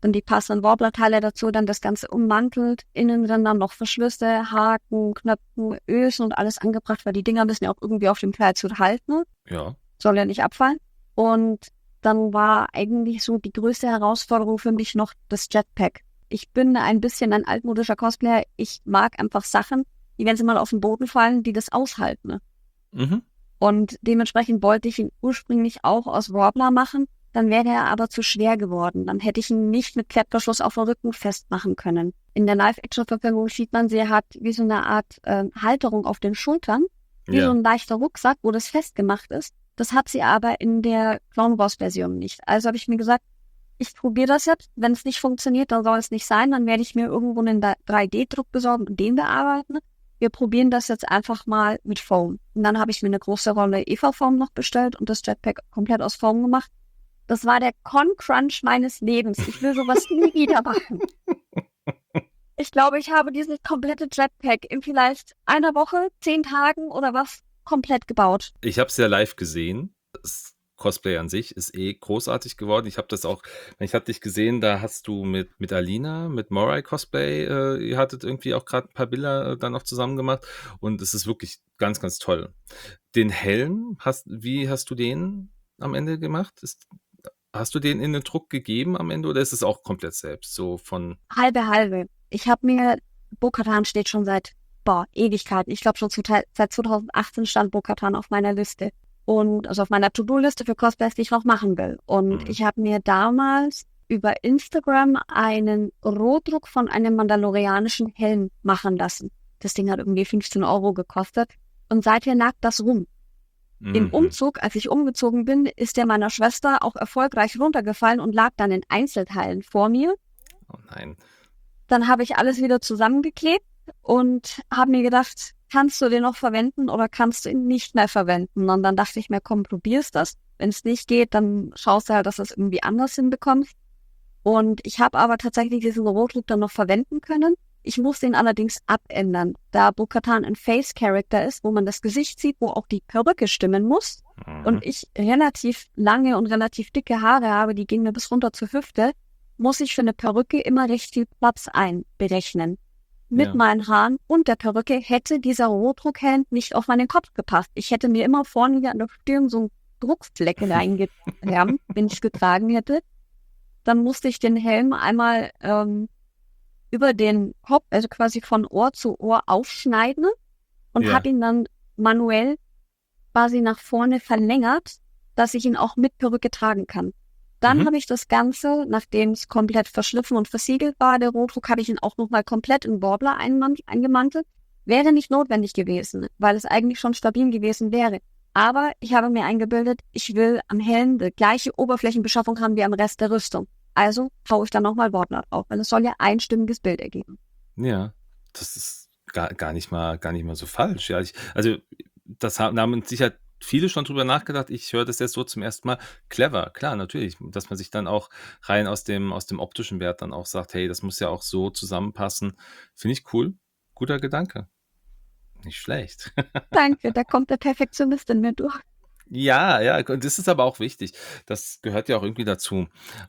dann die passenden Warbler-Teile dazu, dann das Ganze ummantelt, innen drin dann noch Verschlüsse, Haken, Knöpfen, Ösen und alles angebracht, weil die Dinger müssen ja auch irgendwie auf dem Kleidsuit halten. Ja. Soll ja nicht abfallen. Und dann war eigentlich so die größte Herausforderung für mich noch das Jetpack. Ich bin ein bisschen ein altmodischer Cosplayer. Ich mag einfach Sachen, die, wenn sie mal auf den Boden fallen, die das aushalten. Ne? Mhm. Und dementsprechend wollte ich ihn ursprünglich auch aus Warbler machen. Dann wäre er aber zu schwer geworden. Dann hätte ich ihn nicht mit Klettverschluss auf dem Rücken festmachen können. In der Live-Action-Verfilmung sieht man, sie hat wie so eine Art äh, Halterung auf den Schultern, wie Ja. so ein leichter Rucksack, wo das festgemacht ist. Das hat sie aber in der Clone Wars-Version nicht. Also habe ich mir gesagt, ich probiere das jetzt. Wenn es nicht funktioniert, dann soll es nicht sein. Dann werde ich mir irgendwo einen drei D-Druck besorgen und den bearbeiten. Wir probieren das jetzt einfach mal mit Foam. Und dann habe ich mir eine große Rolle E V-Foam noch bestellt und das Jetpack komplett aus Foam gemacht. Das war der Con-Crunch meines Lebens. Ich will sowas nie wieder machen. Ich glaube, ich habe dieses komplette Jetpack in vielleicht einer Woche, zehn Tagen oder was komplett gebaut. Ich habe es ja live gesehen. Das Cosplay an sich ist eh großartig geworden. Ich habe das auch, ich habe dich gesehen, da hast du mit, mit Alina, mit Morai Cosplay, äh, ihr hattet irgendwie auch gerade ein paar Bilder äh, dann noch zusammen gemacht und es ist wirklich ganz, ganz toll. Den Helm, hast, wie hast du den am Ende gemacht? Ist, hast du den in den Druck gegeben am Ende oder ist es auch komplett selbst, so von... Halbe, halbe. Ich habe mir, Bo-Katan steht schon seit, boah, Ewigkeiten. Ich glaube schon zu, seit zweitausendachtzehn stand Bo-Katan auf meiner Liste. Und also auf meiner To-Do-Liste für Cosplays, die ich noch machen will. Und Mhm. ich habe mir damals über Instagram einen Rohdruck von einem mandalorianischen Helm machen lassen. Das Ding hat irgendwie fünfzehn Euro gekostet. Und seither lag das rum. Im Mhm. Umzug, als ich umgezogen bin, ist der meiner Schwester auch erfolgreich runtergefallen und lag dann in Einzelteilen vor mir. Oh nein. Dann habe ich alles wieder zusammengeklebt und habe mir gedacht, kannst du den noch verwenden oder kannst du ihn nicht mehr verwenden? Und dann dachte ich mir, komm, probierst das. Wenn es nicht geht, dann schaust du halt, dass du es irgendwie anders hinbekommst. Und ich habe aber tatsächlich diesen Rotlook dann noch verwenden können. Ich musste ihn allerdings abändern, da Bo-Katan ein Face-Character ist, wo man das Gesicht sieht, wo auch die Perücke stimmen muss. Mhm. Und ich relativ lange und relativ dicke Haare habe, die gehen mir bis runter zur Hüfte, muss ich für eine Perücke immer recht viel Platz einberechnen. Mit Ja. meinen Haaren und der Perücke hätte dieser Rotdruckhelm nicht auf meinen Kopf gepasst. Ich hätte mir immer vorne hier an der Stirn so einen Druckfleck reingewärmt, wenn ich es getragen hätte. Dann musste ich den Helm einmal ähm, über den Kopf, also quasi von Ohr zu Ohr aufschneiden und Ja. habe ihn dann manuell quasi nach vorne verlängert, dass ich ihn auch mit Perücke tragen kann. Dann Mhm. habe ich das Ganze, nachdem es komplett verschliffen und versiegelt war, der Rotdruck, habe ich ihn auch nochmal komplett in Warbler einman- eingemantelt. Wäre nicht notwendig gewesen, weil es eigentlich schon stabil gewesen wäre. Aber ich habe mir eingebildet, ich will am Helm die gleiche Oberflächenbeschaffung haben wie am Rest der Rüstung. Also haue ich dann nochmal Warbler drauf, weil es soll ja ein stimmiges Bild ergeben. Ja, das ist gar, gar nicht mal, gar nicht mal so falsch. Ja, ich, also das haben, da haben sicher viele schon drüber nachgedacht. Ich höre das jetzt so zum ersten Mal. Clever, klar, natürlich, dass man sich dann auch rein aus dem, aus dem optischen Wert dann auch sagt, hey, das muss ja auch so zusammenpassen. Finde ich cool. Guter Gedanke. Nicht schlecht. Danke, da kommt der Perfektionist in mir durch. Ja, ja, und das ist aber auch wichtig. Das gehört ja auch irgendwie dazu.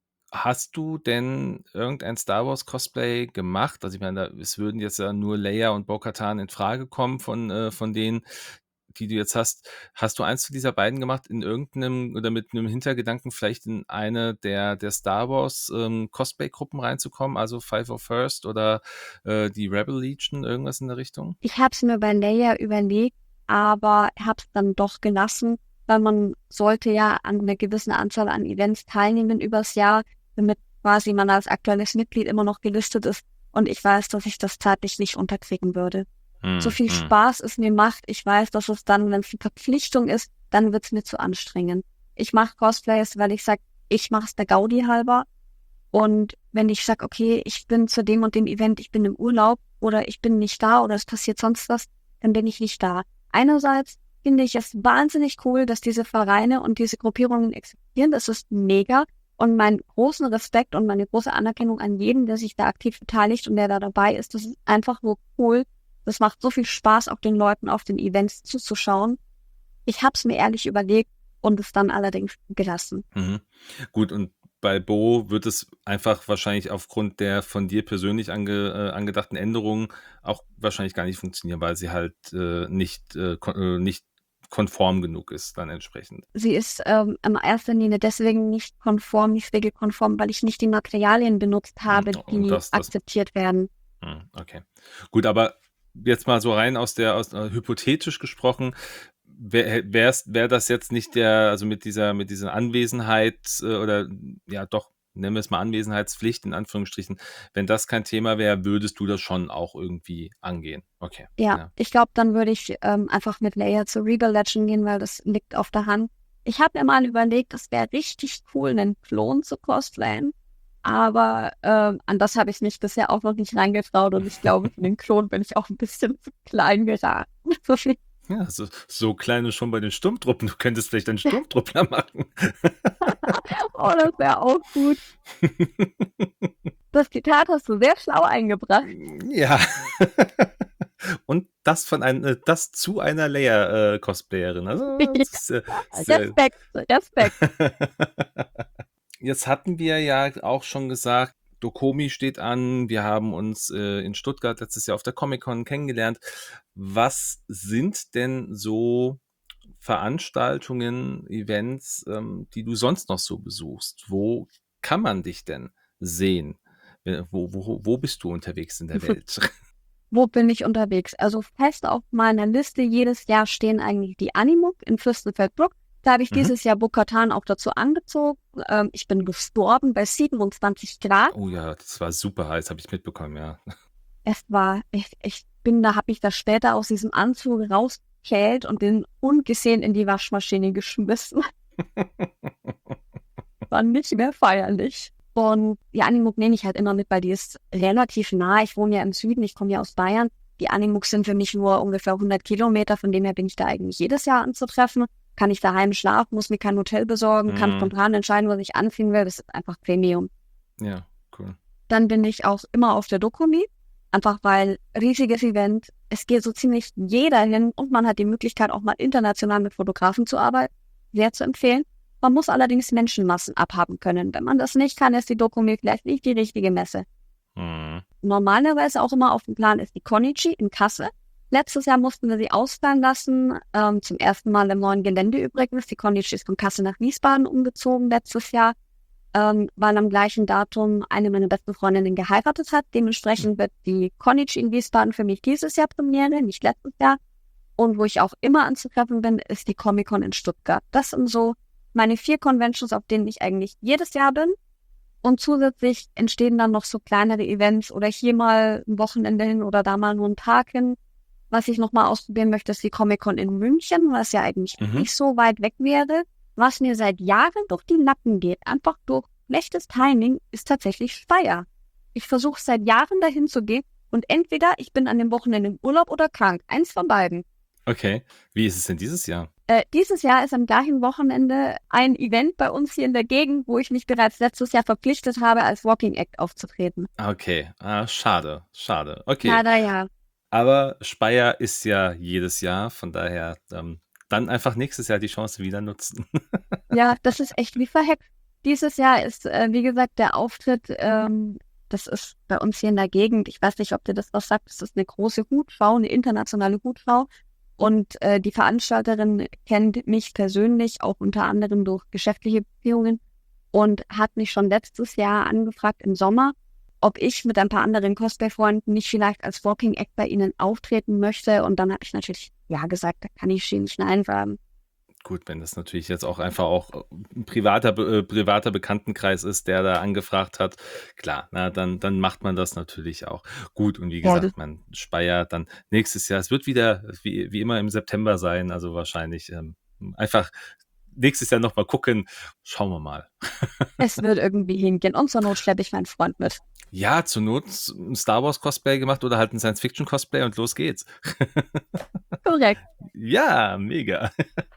Hast du denn irgendein Star Wars Cosplay gemacht? Also ich meine, da, es würden jetzt ja nur Leia und Bo-Katan in Frage kommen von, äh, von denen, die du jetzt hast. Hast du eins von dieser beiden gemacht in irgendeinem oder mit einem Hintergedanken vielleicht in eine der, der Star Wars ähm, Cosplay-Gruppen reinzukommen, also Five of First oder äh, die Rebel Legion, irgendwas in der Richtung? Ich habe es mir bei Leia überlegt, aber habe es dann doch gelassen, weil man sollte ja an einer gewissen Anzahl an Events teilnehmen übers Jahr, damit quasi man als aktuelles Mitglied immer noch gelistet ist. Und ich weiß, dass ich das zeitlich nicht unterkriegen würde. Hm, So viel hm. Spaß es mir macht, ich weiß, dass es dann, wenn es eine Verpflichtung ist, dann wird's mir zu anstrengend. Ich mache Cosplays, weil ich sag, ich mache es der Gaudi halber. Und wenn ich sag, okay, ich bin zu dem und dem Event, ich bin im Urlaub oder ich bin nicht da oder es passiert sonst was, dann bin ich nicht da. Einerseits finde ich es wahnsinnig cool, dass diese Vereine und diese Gruppierungen existieren. Das ist mega. Und meinen großen Respekt und meine große Anerkennung an jeden, der sich da aktiv beteiligt und der da dabei ist, das ist einfach nur cool. Das macht so viel Spaß, auch den Leuten auf den Events zuzuschauen. Ich habe es mir ehrlich überlegt und es dann allerdings gelassen. Mhm. Gut, und bei Bo wird es einfach wahrscheinlich aufgrund der von dir persönlich ange, äh, angedachten Änderungen auch wahrscheinlich gar nicht funktionieren, weil sie halt äh, nicht, äh, kon äh, nicht konform genug ist dann entsprechend. Sie ist ähm, in erster Linie deswegen nicht konform, nicht regelkonform, weil ich nicht die Materialien benutzt Hm, habe, Und die das, das, akzeptiert werden. hm, okay. Gut, aber jetzt mal so rein aus der, aus, äh, hypothetisch gesprochen, wäre wär das jetzt nicht der, also mit dieser, mit dieser Anwesenheit äh, oder ja doch, nennen wir es mal Anwesenheitspflicht in Anführungsstrichen, wenn das kein Thema wäre, würdest du das schon auch irgendwie angehen. Okay, Ja, ja. ich glaube, dann würde ich ähm, einfach mit Leia zu Regal Legend gehen, weil das liegt auf der Hand. Ich habe mir mal überlegt, es wäre richtig cool, einen Klon zu cosplayen. Aber ähm, an das habe ich mich bisher auch noch nicht reingetraut und ich glaube, für den Klon bin ich auch ein bisschen zu klein geraten. Ja, so, so klein ist schon bei den Sturmtruppen. Du könntest vielleicht einen Sturmtruppler machen. Oh, das wäre auch gut. Das Zitat hast du sehr schlau eingebracht. Ja. Und das von ein, äh, das zu einer Leia-Cosplayerin. Also, das ist, äh, sehr, Respekt, Respekt. Jetzt hatten wir ja auch schon gesagt, Dokomi steht an. Wir haben uns äh, in Stuttgart letztes Jahr auf der Comic-Con kennengelernt. Was sind denn so Veranstaltungen, Events, ähm, die du sonst noch so besuchst? Wo kann man dich denn sehen? Äh, Wo, wo, wo bist du unterwegs in der Welt? Wo bin ich unterwegs? Also fest auf meiner Liste jedes Jahr stehen eigentlich die Animuk in Fürstenfeldbruck. Da habe ich Mhm. dieses Jahr Bo-Katan auch dazu angezogen. Ähm, ich bin gestorben bei siebenundzwanzig Grad. Oh ja, das war super heiß, habe ich mitbekommen, ja. Es war, ich, ich bin da, habe mich da später aus diesem Anzug rausgekehlt und den ungesehen in die Waschmaschine geschmissen. War nicht mehr feierlich. Und die Animuk nehme ich halt immer mit, weil die ist relativ nah. Ich wohne ja im Süden, ich komme ja aus Bayern. Die Animuk sind für mich nur ungefähr hundert Kilometer, von dem her bin ich da eigentlich jedes Jahr anzutreffen. Kann ich daheim schlafen, muss mir kein Hotel besorgen, kann Mhm. spontan entscheiden, was ich anziehen will. Das ist einfach Premium. Ja, cool. Dann bin ich auch immer auf der Dokumi, einfach weil riesiges Event. Es geht so ziemlich jeder hin und man hat die Möglichkeit, auch mal international mit Fotografen zu arbeiten. Sehr zu empfehlen. Man muss allerdings Menschenmassen abhaben können. Wenn man das nicht kann, ist die Dokumi vielleicht nicht die richtige Messe. Mhm. Normalerweise auch immer auf dem Plan ist die Konichi in Kassel. Letztes Jahr mussten wir sie ausfallen lassen, ähm, zum ersten Mal im neuen Gelände übrigens. Die Konichi ist von Kassel nach Wiesbaden umgezogen letztes Jahr, ähm, weil am gleichen Datum eine meiner besten Freundinnen geheiratet hat. Dementsprechend wird die Konichi in Wiesbaden für mich dieses Jahr Premiere, nicht letztes Jahr. Und wo ich auch immer anzutreffen bin, ist die Comic-Con in Stuttgart. Das sind so meine vier Conventions, auf denen ich eigentlich jedes Jahr bin. Und zusätzlich entstehen dann noch so kleinere Events oder hier mal ein Wochenende hin oder da mal nur einen Tag hin. Was ich nochmal ausprobieren möchte, ist die Comic-Con in München, was ja eigentlich Mhm. nicht so weit weg wäre. Was mir seit Jahren durch die Lappen geht, einfach durch schlechtes Timing, ist tatsächlich Speyer. Ich versuche seit Jahren dahin zu gehen und entweder ich bin an dem Wochenende im Urlaub oder krank. Eins von beiden. Okay. Wie ist es denn dieses Jahr? Äh, dieses Jahr ist am gleichen Wochenende ein Event bei uns hier in der Gegend, wo ich mich bereits letztes Jahr verpflichtet habe, als Walking Act aufzutreten. Okay. Ah, schade. Schade. Okay. Leider ja. Aber Speyer ist ja jedes Jahr, von daher ähm, dann einfach nächstes Jahr die Chance wieder nutzen. Ja, das ist echt wie verhext. Dieses Jahr ist, äh, wie gesagt, der Auftritt, ähm, das ist bei uns hier in der Gegend. Ich weiß nicht, ob dir das was sagt. Das ist eine große Hutschau, eine internationale Hutschau. Und äh, die Veranstalterin kennt mich persönlich, auch unter anderem durch geschäftliche Beziehungen und hat mich schon letztes Jahr angefragt im Sommer, ob ich mit ein paar anderen Cosplay-Freunden nicht vielleicht als Walking Act bei ihnen auftreten möchte. Und dann habe ich natürlich ja gesagt, da kann ich nicht Nein sagen. Gut, wenn das natürlich jetzt auch einfach auch ein privater, Be- äh, privater Bekanntenkreis ist, der da angefragt hat, klar, na, dann, dann macht man das natürlich auch. Gut, und wie Ja, das, gesagt, man Speyer dann nächstes Jahr, es wird wieder wie, wie immer im September sein, also wahrscheinlich ähm, einfach nächstes Jahr nochmal gucken, schauen wir mal. es wird irgendwie hingehen. Und zur Not schleppe ich meinen Freund mit. Ja, zur Not ein Star Wars Cosplay gemacht oder halt ein Science Fiction Cosplay und los geht's. Korrekt. Ja, mega.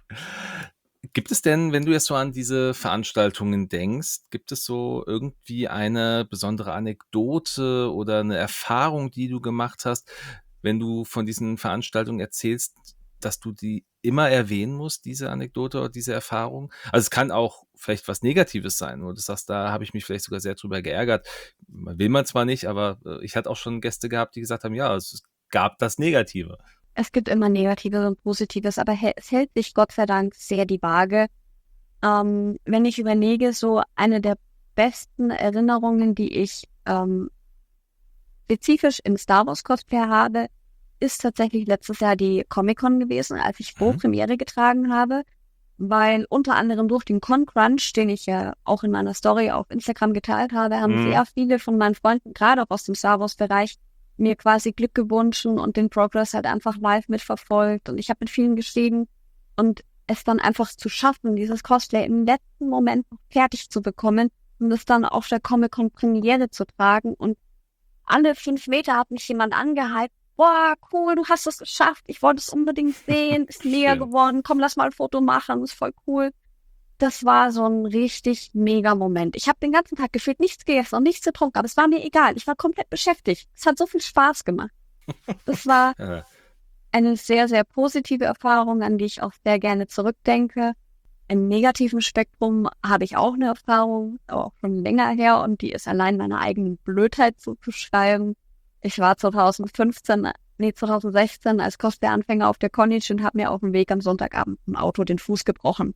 Gibt es denn, wenn du jetzt so an diese Veranstaltungen denkst, gibt es so irgendwie eine besondere Anekdote oder eine Erfahrung, die du gemacht hast, wenn du von diesen Veranstaltungen erzählst? dass du die immer erwähnen musst, diese Anekdote oder diese Erfahrung? Also es kann auch vielleicht was Negatives sein, wo du sagst, da habe ich mich vielleicht sogar sehr drüber geärgert. Man will man zwar nicht, aber äh, ich hatte auch schon Gäste gehabt, die gesagt haben, ja, es gab das Negative. Es gibt immer Negatives und Positives, aber hä- es hält sich Gott sei Dank sehr die Waage. Ähm, wenn ich überlege, so eine der besten Erinnerungen, die ich ähm, spezifisch im Star Wars Cosplay habe, ist tatsächlich letztes Jahr die Comic-Con gewesen, als ich Mhm. Pro-Premiere getragen habe, weil unter anderem durch den Con-Crunch, den ich ja auch in meiner Story auf Instagram geteilt habe, haben Mhm. sehr viele von meinen Freunden, gerade auch aus dem Star Wars-Bereich, mir quasi Glück gewünscht und den Progress halt einfach live mitverfolgt. Und ich habe mit vielen geschrieben und es dann einfach zu schaffen, dieses Cosplay im letzten Moment noch fertig zu bekommen und es dann auf der Comic-Con-Premiere zu tragen. Und alle fünf Meter hat mich jemand angehypt. Boah, cool, du hast es geschafft. Ich wollte es unbedingt sehen. Ist mega Schön. geworden. Komm, lass mal ein Foto machen. Ist voll cool. Das war so ein richtig mega Moment. Ich habe den ganzen Tag gefühlt nichts gegessen und nichts getrunken, aber es war mir egal. Ich war komplett beschäftigt. Es hat so viel Spaß gemacht. Das war Äh, eine sehr, sehr positive Erfahrung, an die ich auch sehr gerne zurückdenke. Im negativen Spektrum habe ich auch eine Erfahrung, aber auch schon länger her, und die ist allein meiner eigenen Blödheit zuzuschreiben. Ich war zwanzig fünfzehn, nee, zwanzig sechzehn als Cosplay-Anfänger auf der Connic und habe mir auf dem Weg am Sonntagabend im Auto den Fuß gebrochen.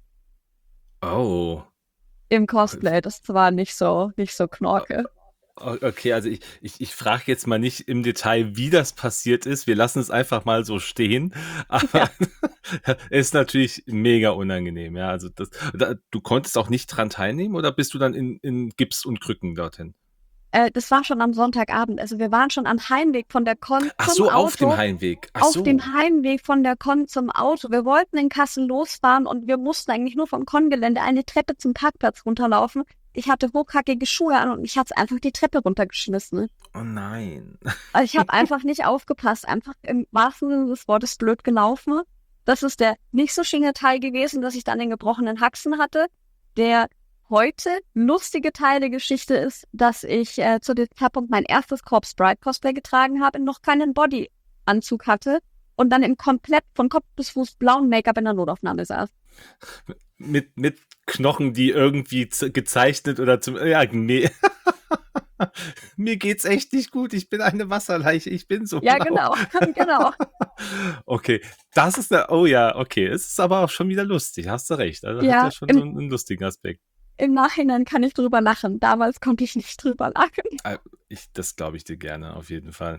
oh. Im Cosplay, das war nicht so, nicht so knorke. O- Okay, also ich, ich, ich frage jetzt mal nicht im Detail, wie das passiert ist. Wir lassen es einfach mal so stehen. Ja. Aber es ist natürlich mega unangenehm. Ja, also das, da, du konntest auch nicht dran teilnehmen oder bist du dann in, in Gips und Krücken dorthin? Äh, das war schon am Sonntagabend. Also wir waren schon am Heimweg von der Con Ach zum so, auf dem Auto. Heimweg. Ach Auf so. dem Heimweg von der Con zum Auto. Wir wollten in Kassel losfahren und wir mussten eigentlich nur vom Con-Gelände eine Treppe zum Parkplatz runterlaufen. Ich hatte hochhackige Schuhe an und mich hat's einfach die Treppe runtergeschmissen. Oh nein. Also ich habe einfach nicht aufgepasst. Einfach im wahrsten Sinne des Wortes blöd gelaufen. Das ist der nicht so schöne Teil gewesen, dass ich dann den gebrochenen Haxen hatte. Der heute lustige Teil der Geschichte ist, dass ich äh, zu dem Zeitpunkt mein erstes Corpse Bride Cosplay getragen habe und noch keinen Bodyanzug hatte und dann im komplett von Kopf bis Fuß blauen Make-up in der Notaufnahme saß. Mit, mit Knochen, die irgendwie z- gezeichnet oder zum. Ja, nee. Mir geht's echt nicht gut. Ich bin eine Wasserleiche. Ich bin so Ja, blau. genau, genau. Okay, das ist eine. Oh ja, okay. Es ist aber auch schon wieder lustig. Hast du recht. Also hat ja Ja, schon so im, einen, einen lustigen Aspekt. im Nachhinein kann ich drüber lachen. Damals konnte ich nicht drüber lachen. Äh, Ich, das glaube ich dir gerne, auf jeden Fall.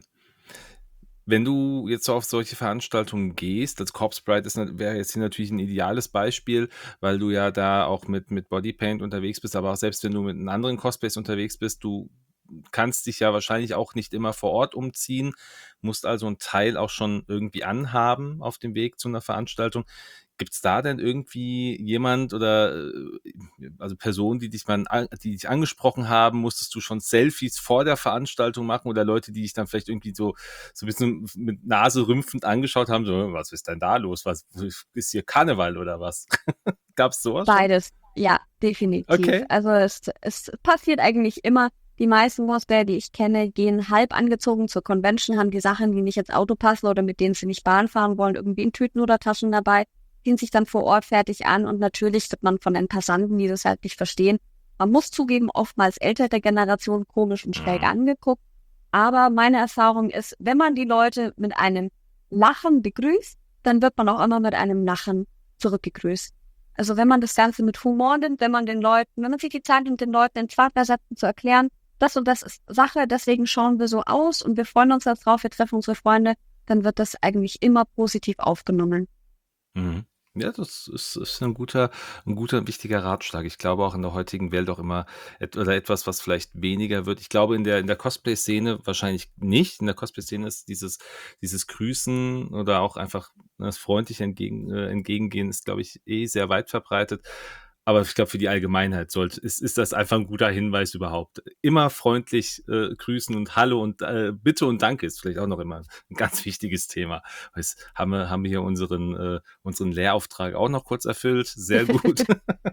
Wenn du jetzt so auf solche Veranstaltungen gehst, das Corpse Bride ist, nat- wäre jetzt hier natürlich ein ideales Beispiel, weil du ja da auch mit, mit Bodypaint unterwegs bist, aber auch selbst wenn du mit einem anderen Cosplays unterwegs bist, du kannst dich ja wahrscheinlich auch nicht immer vor Ort umziehen, musst also einen Teil auch schon irgendwie anhaben auf dem Weg zu einer Veranstaltung. Gibt es da denn irgendwie jemand oder äh, also Personen, die dich mal an, die dich angesprochen haben? Musstest du schon Selfies vor der Veranstaltung machen oder Leute, die dich dann vielleicht irgendwie so so ein bisschen mit Nase rümpfend angeschaut haben, so, was ist denn da los? Was ist hier Karneval oder was? Gab's sowas schon? Beides, ja, definitiv. Okay. Also es, es passiert eigentlich immer. Die meisten Cosplayer, die ich kenne, gehen halb angezogen zur Convention, haben die Sachen, die nicht ins Auto passen oder mit denen sie nicht Bahn fahren wollen, irgendwie in Tüten oder Taschen dabei, ziehen sich dann vor Ort fertig an und natürlich wird man von den Passanten, die das halt nicht verstehen. Man muss zugeben, oftmals ältere Generation komisch und schräg Mhm. angeguckt. Aber meine Erfahrung ist, wenn man die Leute mit einem Lachen begrüßt, dann wird man auch immer mit einem Lachen zurückgegrüßt. Also wenn man das Ganze mit Humor nimmt, wenn man den Leuten, wenn man sich die Zeit nimmt, den Leuten in zwei, drei Sätzen zu erklären, das und das ist Sache, deswegen schauen wir so aus und wir freuen uns darauf, wir treffen unsere Freunde, dann wird das eigentlich immer positiv aufgenommen. Mhm. Ja, das ist, ist ein guter, ein guter, wichtiger Ratschlag. Ich glaube auch in der heutigen Welt auch immer et oder etwas, was vielleicht weniger wird. Ich glaube, in der, in der Cosplay-Szene wahrscheinlich nicht. In der Cosplay-Szene ist dieses, dieses Grüßen oder auch einfach das freundliche entgegen, äh, Entgegengehen ist, glaube ich, eh sehr weit verbreitet. Aber ich glaube, für die Allgemeinheit sollte, ist, ist das einfach ein guter Hinweis überhaupt. Immer freundlich äh, grüßen und Hallo und äh, Bitte und Danke ist vielleicht auch noch immer ein ganz wichtiges Thema. Jetzt haben wir, haben wir hier unseren, äh, unseren Lehrauftrag auch noch kurz erfüllt. Sehr gut.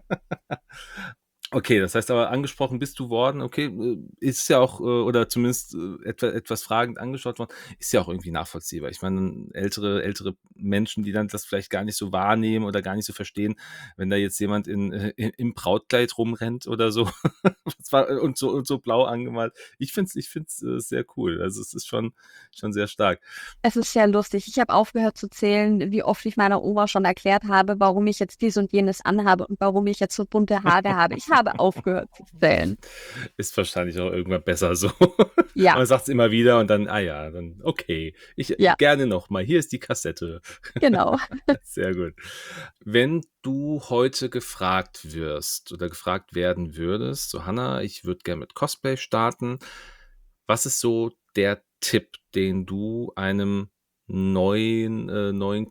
Okay, das heißt aber, angesprochen bist du worden, okay, äh, ist ja auch, äh, oder zumindest äh, etwa, etwas fragend angeschaut worden, ist ja auch irgendwie nachvollziehbar. Ich meine, ältere, ältere Menschen, die dann das vielleicht gar nicht so wahrnehmen oder gar nicht so verstehen, wenn da jetzt jemand in, in im Brautkleid rumrennt oder so das war, und so und so blau angemalt. Ich finde es ich find's, äh, sehr cool. Also es ist schon, schon sehr stark. Es ist sehr lustig. Ich habe aufgehört zu zählen, wie oft ich meiner Oma schon erklärt habe, warum ich jetzt dies und jenes anhabe und warum ich jetzt so bunte Haare habe. Ich habe aufgehört zu zählen. Ist wahrscheinlich auch irgendwann besser so. Ja. Man sagt es immer wieder und dann, ah ja, dann okay. Ich Ja. gerne nochmal. Hier ist die Kassette. Genau. Sehr gut. Wenn du heute gefragt wirst oder gefragt werden würdest, so Hannah, ich würde gerne mit Cosplay starten. Was ist so der Tipp, den du einem neuen, äh, neuen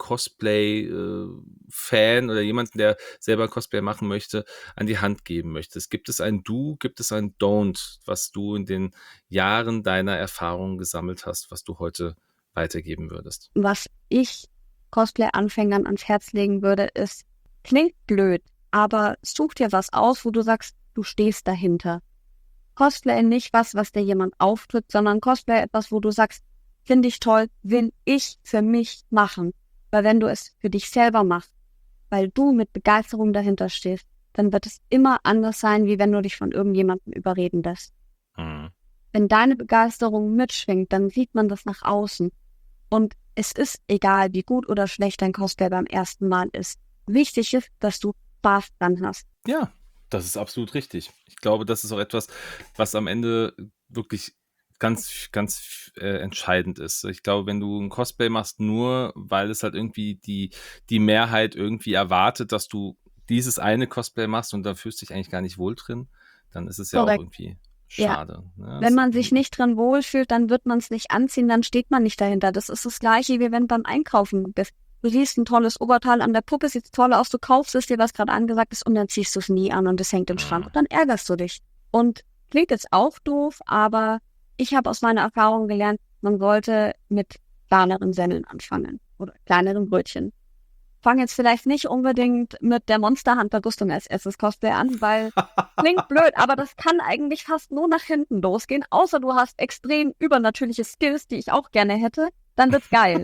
Cosplay-Fan oder jemanden, der selber Cosplay machen möchte, an die Hand geben möchtest? Gibt es ein Do, gibt es ein Don't, was du in den Jahren deiner Erfahrungen gesammelt hast, was du heute weitergeben würdest? Was ich Cosplay-Anfängern ans Herz legen würde, ist, klingt blöd, aber such dir was aus, wo du sagst, du stehst dahinter. Cosplay nicht was, was dir jemand aufdrückt, sondern Cosplay etwas, wo du sagst, finde ich toll, will ich für mich machen. Weil wenn du es für dich selber machst, weil du mit Begeisterung dahinter stehst, dann wird es immer anders sein, wie wenn du dich von irgendjemandem überreden lässt. Mhm. Wenn deine Begeisterung mitschwingt, dann sieht man das nach außen. Und es ist egal, wie gut oder schlecht dein Cosplay beim ersten Mal ist. Wichtig ist, dass du Spaß dran hast. Ja, das ist absolut richtig. Ich glaube, das ist auch etwas, was am Ende wirklich ganz, ganz äh, entscheidend ist. Ich glaube, wenn du ein Cosplay machst, nur weil es halt irgendwie die, die Mehrheit irgendwie erwartet, dass du dieses eine Cosplay machst und da fühlst du dich eigentlich gar nicht wohl drin, dann ist es ja Korrekt. auch irgendwie Ja. schade. Ja, Wenn das- man sich nicht drin wohlfühlt, dann wird man es nicht anziehen, dann steht man nicht dahinter. Das ist das Gleiche, wie wenn du beim Einkaufen bist. Du siehst ein tolles Oberteil an der Puppe, sieht toll aus, du kaufst es dir, was gerade angesagt ist, und dann ziehst du es nie an und es hängt im Schrank und dann ärgerst du dich. Und klingt jetzt auch doof, aber ich habe aus meiner Erfahrung gelernt, man sollte mit kleineren Semmeln anfangen oder kleineren Brötchen. Fang jetzt vielleicht nicht unbedingt mit der Monster Hunter Rüstung als erstes Cosplay an, weil klingt blöd, aber das kann eigentlich fast nur nach hinten losgehen, außer du hast extrem übernatürliche Skills, die ich auch gerne hätte, dann wird's geil.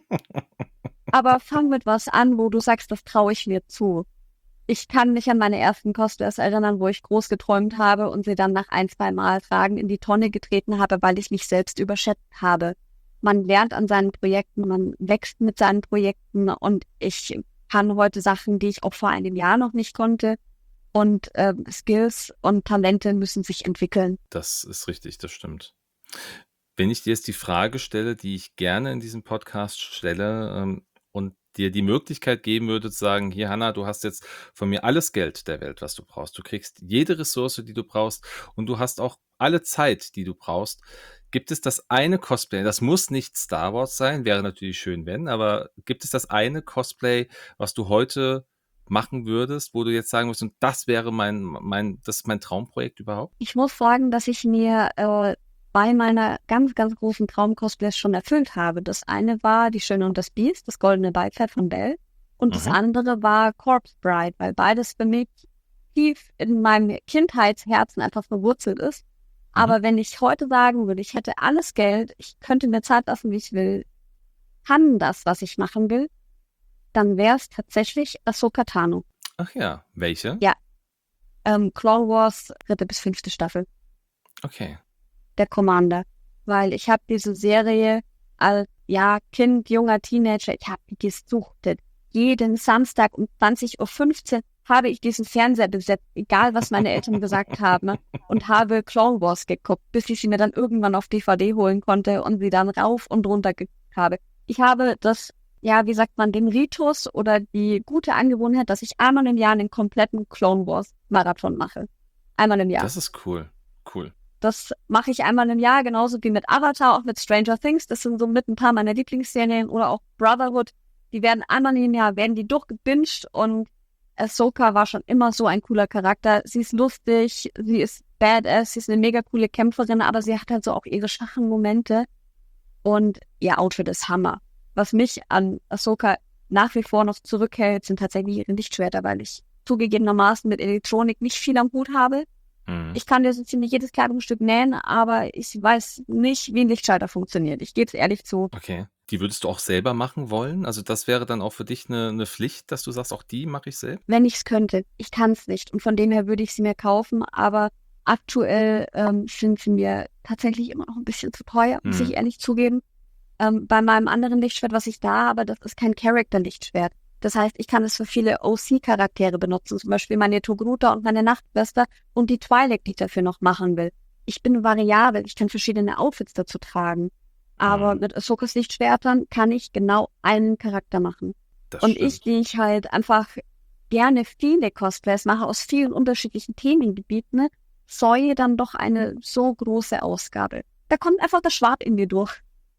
Aber fang mit was an, wo du sagst, das traue ich mir zu. Ich kann mich an meine ersten Cosplays erinnern, wo ich groß geträumt habe und sie dann nach ein, zwei Mal tragen in die Tonne getreten habe, weil ich mich selbst überschätzt habe. Man lernt an seinen Projekten, man wächst mit seinen Projekten und ich kann heute Sachen, die ich auch vor einem Jahr noch nicht konnte. Und äh, Skills und Talente müssen sich entwickeln. Das ist richtig, das stimmt. Wenn ich dir jetzt die Frage stelle, die ich gerne in diesem Podcast stelle, ähm, und dir die Möglichkeit geben würde zu sagen, hier Hannah, du hast jetzt von mir alles Geld der Welt, was du brauchst. Du kriegst jede Ressource, die du brauchst und du hast auch alle Zeit, die du brauchst. Gibt es das eine Cosplay, das muss nicht Star Wars sein, wäre natürlich schön, wenn, aber gibt es das eine Cosplay, was du heute machen würdest, wo du jetzt sagen musst, und das wäre mein, mein, das ist mein Traumprojekt überhaupt? Ich muss sagen, dass ich mir äh, bei meiner ganz, ganz großen Traum-Cosplays schon erfüllt habe. Das eine war Die Schöne und das Biest, das goldene Beipferd von Belle. Und das Mhm. andere war Corpse Bride, weil beides für mich tief in meinem Kindheitsherzen einfach verwurzelt ist. Aber wenn ich heute sagen würde, ich hätte alles Geld, ich könnte mir Zeit lassen, wie ich will, kann das, was ich machen will, dann wäre es tatsächlich Ahsoka Tano. Ach ja, welche? Ja. Ähm, Clone Wars, dritte bis fünfte Staffel. Okay. Der Commander, weil ich habe diese Serie als ja Kind, junger Teenager, ich habe die gesuchtet. Jeden Samstag um zwanzig Uhr fünfzehn habe ich diesen Fernseher besetzt, egal was meine Eltern gesagt haben, und habe Clone Wars geguckt, bis ich sie mir dann irgendwann auf D V D holen konnte und sie dann rauf und runter geguckt habe. Ich habe das, ja, wie sagt man, den Ritus oder die gute Angewohnheit, dass ich einmal im Jahr einen kompletten Clone Wars Marathon mache. Einmal im Jahr. Das ist cool. Cool. Das mache ich einmal im Jahr, genauso wie mit Avatar, auch mit Stranger Things. Das sind so mit ein paar meiner Lieblingsserien oder auch Brotherhood. Die werden einmal im Jahr, werden die durchgebinged und Ahsoka war schon immer so ein cooler Charakter. Sie ist lustig, sie ist badass, sie ist eine mega coole Kämpferin, aber sie hat halt so auch ihre schwachen Momente und ihr Outfit ist Hammer. Was mich an Ahsoka nach wie vor noch zurückhält, sind tatsächlich ihre Lichtschwerter, weil ich zugegebenermaßen mit Elektronik nicht viel am Hut habe. Mhm. Ich kann dir so ziemlich jedes Kleidungsstück nähen, aber ich weiß nicht, wie ein Lichtschalter funktioniert. Ich gebe es ehrlich zu. Okay. Die würdest du auch selber machen wollen? Also, das wäre dann auch für dich 'ne 'ne Pflicht, dass du sagst: „Auch die mache ich selbst?“ Wenn ich's könnte. Ich kann's nicht und von dem her würde ich sie mir kaufen, aber aktuell, ähm, sind sie mir tatsächlich immer noch 'n bisschen zu teuer, muss ich Mhm. ehrlich zugeben. Ähm, bei meinem anderen Lichtschwert, was ich da habe, das ist kein Character-Lichtschwert. Das heißt, ich kann es für viele O C-Charaktere benutzen, zum Beispiel meine Togruta und meine Nachtschwester und die Twilight, die ich dafür noch machen will. Ich bin variabel, ich kann verschiedene Outfits dazu tragen. Aber Mhm. mit Ahsokas Lichtschwertern kann ich genau einen Charakter machen. Das Und ich, stimmt. die ich halt einfach gerne viele Cosplays mache aus vielen unterschiedlichen Themengebieten, scheue dann doch eine so große Ausgabe. Da kommt einfach das Schwab in mir durch.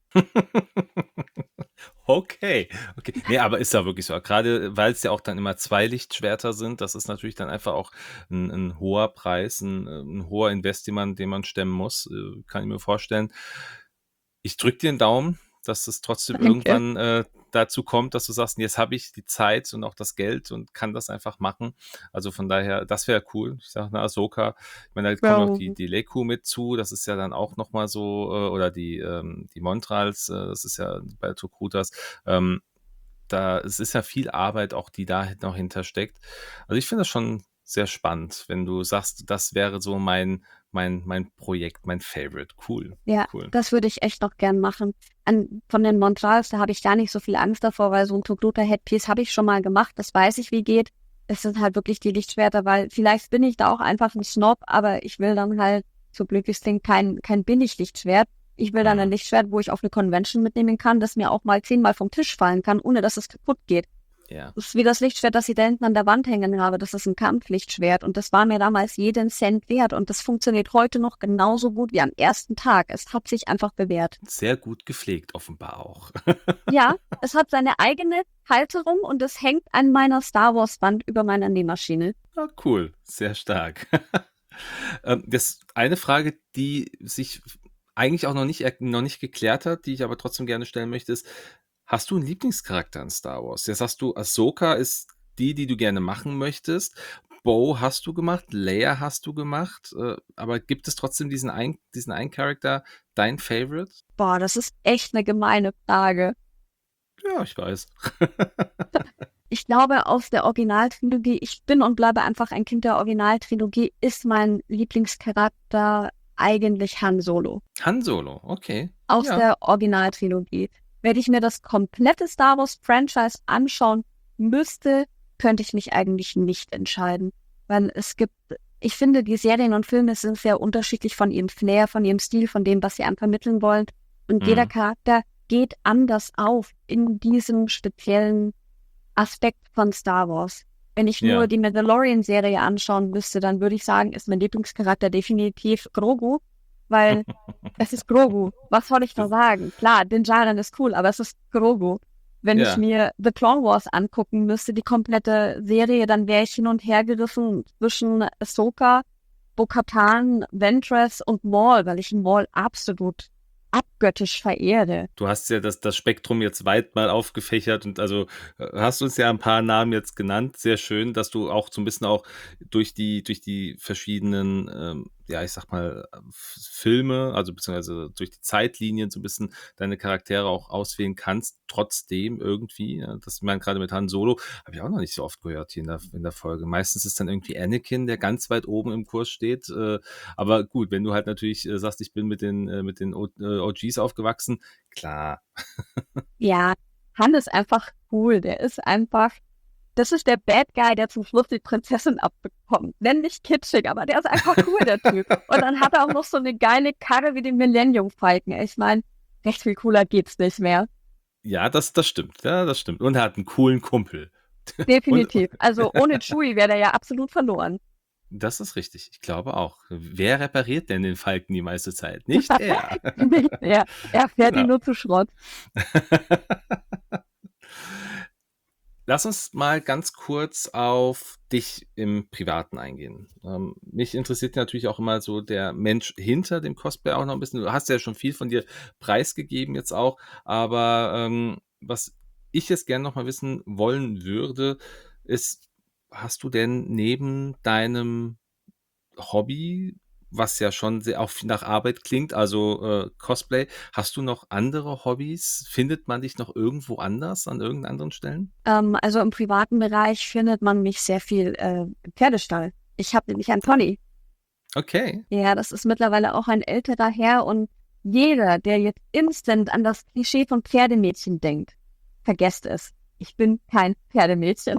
Okay, okay. Ne, aber ist ja wirklich so. Grade weil's ja auch dann immer zwei Lichtschwerter sind, das ist natürlich dann einfach auch 'n 'n hoher Preis, 'n, äh 'n hoher Invest, den man den man stemmen muss, äh, kann ich mir vorstellen. Ich drücke dir 'n Daumen, dass es trotzdem Danke. irgendwann, äh, dazu kommt, dass du sagst: „Jetzt habe ich die Zeit und auch das Geld und kann das einfach machen.“ Also, von daher, das wäre cool. Ich sage, ne, Ahsoka, ich meine, da kommen noch die die Leku mit zu, das ist ja dann auch noch mal so äh, oder die, ähm die Montrals, äh, das ist ja bei Togrutas. Ähm, da es ist ja viel Arbeit auch, die da noch hintersteckt. Also, ich finde das schon sehr spannend, wenn du sagst, das wäre so mein mein mein Projekt, mein Favorite. Cool, Ja, cool. das würde ich echt noch gern machen. An von den Montrals, da habe ich gar nicht so viel Angst davor, weil so 'n Togruta-Headpiece habe ich schon mal gemacht, das weiß ich, wie geht. Es sind halt wirklich die Lichtschwerter, weil vielleicht bin ich da auch einfach 'n Snob, aber ich will dann halt, so blöd wie's klingt, kein kein Billig-Lichtschwert. Ich will dann 'n Mhm. Lichtschwert, wo ich auf 'ne Convention mitnehmen kann, das mir auch mal zehnmal vom Tisch fallen kann, ohne dass es kaputt geht. Ja. Das ist wie das Lichtschwert, das ich da hinten an der Wand hängen habe. Das ist 'n Kampflichtschwert und das war mir damals jeden Cent wert und das funktioniert heute noch genauso gut wie am ersten Tag. Es hat sich einfach bewährt. Sehr gut gepflegt offenbar auch. Ja, es hat seine eigene Halterung und es hängt an meiner Star-Wars-Wand über meiner Nähmaschine. Ah, cool, sehr stark. Ähm, das eine Frage, die sich f eigentlich auch noch nicht er noch nicht geklärt hat, die ich aber trotzdem gerne stellen möchte, ist: Hast du 'n Lieblingscharakter in Star Wars? Jetzt sagst du, Ahsoka ist die, die du gerne machen möchtest. Bo hast du gemacht, Leia hast du gemacht, äh, aber gibt es trotzdem diesen einen diesen einen Charakter, dein Favorite? Boah, das ist echt 'ne gemeine Frage. Ja, ich weiß. Ich glaube, aus der Originaltrilogie ich bin und bleibe einfach ein Kind der Originaltrilogie, ist mein Lieblingscharakter eigentlich Han Solo. Han Solo, okay, Aus ja. der Originaltrilogie. Wenn ich mir das komplette Star-Wars-Franchise anschauen müsste, könnte ich mich eigentlich nicht entscheiden, weil es gibt ich finde, die Serien und Filme sind sehr unterschiedlich von ihrem Flair, von ihrem Stil, von dem, was sie einem vermitteln wollen. Und jeder Mhm. Charakter geht anders auf in diesem speziellen Aspekt von Star Wars. Wenn ich nur Ja. die Mandalorian-Serie anschauen müsste, dann würde ich sagen, ist mein Lieblingscharakter definitiv Grogu, weil es ist Grogu. Was soll ich da sagen? Klar, Din Djarin ist cool, aber es ist Grogu. Wenn ich Ja. mir The Clone Wars angucken müsste, die komplette Serie, dann wäre ich hin und hergerissen zwischen Ahsoka, Bo-Katan, Ventress und Maul, weil ich Maul absolut abgöttisch verehre. Du hast ja das das Spektrum jetzt weit mal aufgefächert und also, äh, hast uns ja 'n paar Namen jetzt genannt. Sehr schön, dass du auch so 'n bisschen auch durch die durch die verschiedenen, ähm, ja, ich sage mal, F Filme, also beziehungsweise durch die Zeitlinien so 'n bisschen deine Charaktere auch auswählen kannst, trotzdem irgendwie, ja. Das ich meine, grade mit Han Solo habe ich auch noch nicht so oft gehört hier in der in der Folge. Meistens ist dann irgendwie Anakin, der ganz weit oben im Kurs steht, äh, aber gut, wenn du halt natürlich, äh, sagst: „Ich bin mit den äh, mit den O äh, OGs aufgewachsen“, klar. Ja, Han ist einfach cool. Der ist einfach das ist der Bad Guy, der zum Schluss die Prinzessin abbekommt. Nenn mich kitschig, aber der ist einfach cool, der Typ. Und dann hat er auch noch so 'ne geile Karre wie den Millennium Falcon. Ich meine, recht viel cooler geht's nicht mehr. Ja, das das stimmt. Ja, das stimmt. Und er hat 'n coolen Kumpel. Und Definitiv. Also, ohne Chewie wäre der ja absolut verloren. Das ist richtig. Ich glaube auch. Wer repariert denn den Falken die meiste Zeit? Nicht er. Nicht er. Er fährt ihn Genau. nur zu Schrott. Lass uns mal ganz kurz auf dich im Privaten eingehen. Ähm, mich interessiert natürlich auch immer so der Mensch hinter dem Cosplay auch noch 'n bisschen. Du hast ja schon viel von dir preisgegeben jetzt auch, aber, ähm, was ich jetzt gern noch mal wissen wollen würde, ist: Hast du denn neben deinem Hobby was ja schon sehr auch nach Arbeit klingt, also äh, Cosplay. Hast du noch andere Hobbys? Findet man dich noch irgendwo anders, an irgendeinen anderen Stellen? Ähm, also im privaten Bereich findet man mich sehr viel äh, im Pferdestall. Ich habe nämlich einen Pony. Okay. Ja, das ist mittlerweile auch ein älterer Herr und jeder, der jetzt instant an das Klischee von Pferdemädchen denkt, vergesst es. Ich bin kein Pferdemädchen.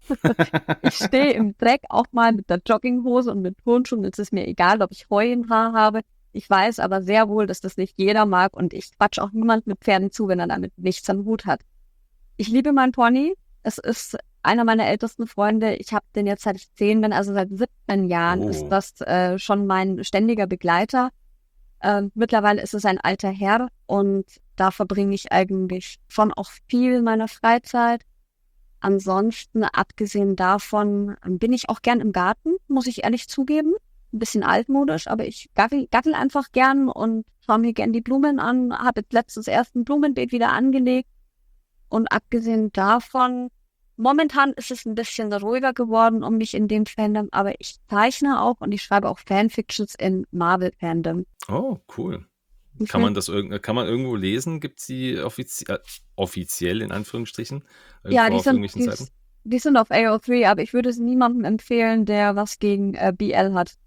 Ich stehe im Dreck auch mal mit der Jogginghose und mit Turnschuhen. Es ist mir egal, ob ich Heu im Haar habe. Ich weiß aber sehr wohl, dass das nicht jeder mag und ich quatsch auch niemand mit Pferden zu, wenn er damit nichts am Hut hat. Ich liebe meinen Pony. Es ist einer meiner ältesten Freunde. Ich habe den jetzt seit ich zehn bin, also seit siebzehn Jahren Oh. ist das äh, schon mein ständiger Begleiter. Ähm, mittlerweile ist es ein alter Herr und da verbringe ich eigentlich schon auch viel meiner Freizeit. Ansonsten, abgesehen davon, bin ich auch gern im Garten, muss ich ehrlich zugeben. Ein bisschen altmodisch, aber ich gattel, gattel einfach gern und schaue mir gern die Blumen an. Habe jetzt letztens erst ein Blumenbeet wieder angelegt. Und abgesehen davon, momentan ist es ein bisschen ruhiger geworden um mich in dem Fandom, aber ich zeichne auch und ich schreibe auch Fanfictions in Marvel-Fandom. Oh, cool. Kann man das irgend, kann man irgendwo lesen? Gibt es die offizie äh, offiziell in Anführungsstrichen? Irgendwo Ja, die auf sind, irgendwelchen die, Seiten? die sind auf A O drei, aber ich würde es niemandem empfehlen, der was gegen äh, B L hat.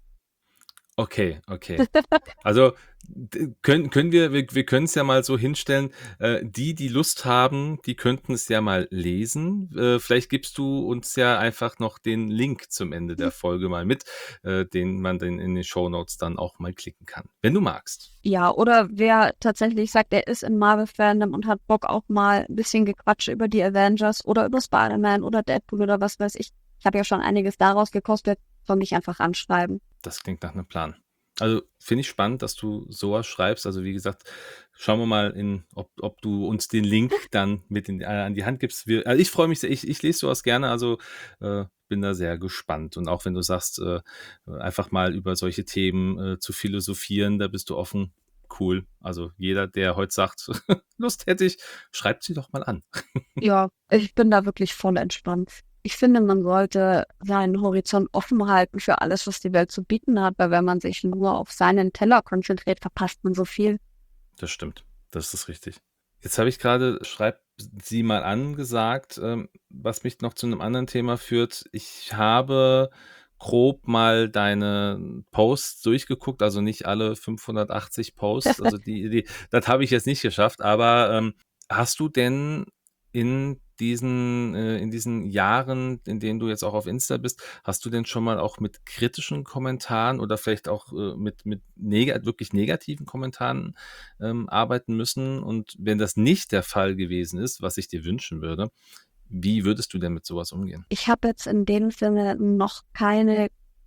Okay, okay. Also d- können, können wir, wir, wir können es ja mal so hinstellen, äh, die, die Lust haben, die könnten es ja mal lesen. Äh, vielleicht gibst du uns ja einfach noch den Link zum Ende der Folge mal mit, äh, den man dann in den Shownotes dann auch mal klicken kann, wenn du magst. Ja, oder wer tatsächlich sagt, er ist in Marvel-Fandom und hat Bock auch mal ein bisschen Gequatsche über die Avengers oder über Spider-Man oder Deadpool oder was weiß ich. Ich habe ja schon einiges daraus gekostet, soll mich einfach anschreiben. Das klingt nach einem Plan. Also finde ich spannend, dass du sowas schreibst. Also wie gesagt, schauen wir mal, in, ob, ob du uns den Link dann mit in, äh, an die Hand gibst. Wir, also ich freue mich sehr, ich, ich lese sowas gerne, also äh, bin da sehr gespannt. Und auch wenn du sagst, äh, einfach mal über solche Themen äh, zu philosophieren, da bist du offen. Cool. Also jeder, der heute sagt, Lust hätte ich, schreibt sie doch mal an. Ja, ich bin da wirklich voll entspannt. Ich finde, man sollte seinen Horizont offen halten für alles, was die Welt zu bieten hat, weil wenn man sich nur auf seinen Teller konzentriert, verpasst man so viel. Das stimmt. Das ist richtig. Jetzt habe ich gerade, schreib sie mal an, gesagt, ähm, was mich noch zu einem anderen Thema führt. Ich habe grob mal deine Posts durchgeguckt, also nicht alle fünfhundertachtzig Posts, also die, die, das habe ich jetzt nicht geschafft, aber ähm, hast du denn in diesen, äh, in diesen Jahren, in denen du jetzt auch auf Insta bist, hast du denn schon mal auch mit kritischen Kommentaren oder vielleicht auch äh, mit, mit neg wirklich negativen Kommentaren ähm, arbeiten müssen? Und wenn das nicht der Fall gewesen ist, was ich dir wünschen würde, wie würdest du denn mit sowas umgehen? Ich habe jetzt in dem Sinne noch keine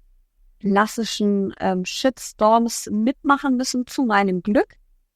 klassischen ähm, Shitstorms mitmachen müssen, zu meinem Glück.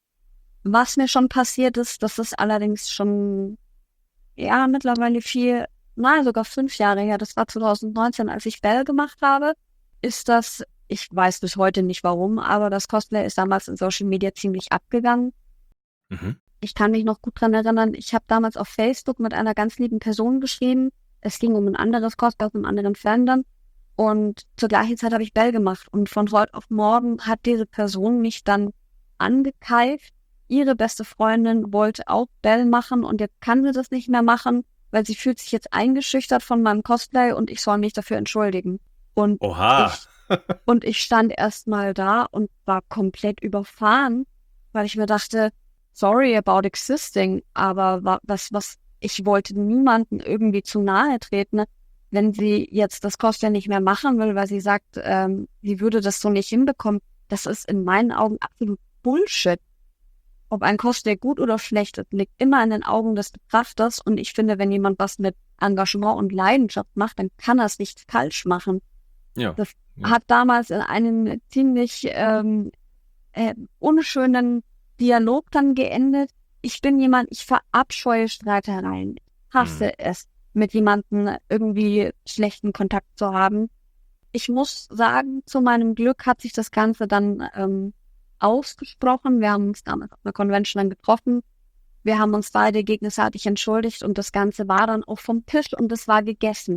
Was mir schon passiert ist, das ist allerdings schon ja mittlerweile vier, nein, sogar fünf Jahre her, das war zwanzig neunzehn, als ich Bell gemacht habe, ist das, ich weiß bis heute nicht warum, aber das Cosplay ist damals in Social Media ziemlich abgegangen. Mhm. Ich kann mich noch gut dran erinnern, ich habe damals auf Facebook mit einer ganz lieben Person geschrieben. Es ging um ein anderes Cosplay aus einem anderen Fandom. Und zur gleichen Zeit habe ich Bell gemacht. Und von heute auf morgen hat diese Person mich dann angekeift. Ihre beste Freundin wollte auch Bell machen und jetzt kann sie das nicht mehr machen, weil sie fühlt sich jetzt eingeschüchtert von meinem Cosplay und ich soll mich dafür entschuldigen. Und Oha! ich, und ich stand erst mal da und war komplett überfahren, weil ich mir dachte, sorry about existing, aber wa- was, was, ich wollte niemanden irgendwie zu nahe treten, wenn sie jetzt das Cosplay nicht mehr machen will, weil sie sagt, ähm, sie würde das so nicht hinbekommen. Das ist in meinen Augen absolut Bullshit. Ob ein Cosplay gut oder schlecht ist, liegt immer in den Augen des Betrachters und ich finde, wenn jemand was mit Engagement und Leidenschaft macht, dann kann er es nicht falsch machen. Ja. Das Ja. hat damals in einem ziemlich ähm, äh, unschönen Dialog dann geendet. Ich bin jemand, ich verabscheue Streitereien. Ich hasse Hm. es, mit jemandem irgendwie schlechten Kontakt zu haben. Ich muss sagen, zu meinem Glück hat sich das Ganze dann ähm, ausgesprochen. Wir haben uns damals auf einer Convention dann getroffen. Wir haben uns beide gegenseitig entschuldigt und das Ganze war dann auch vom Tisch und es war gegessen.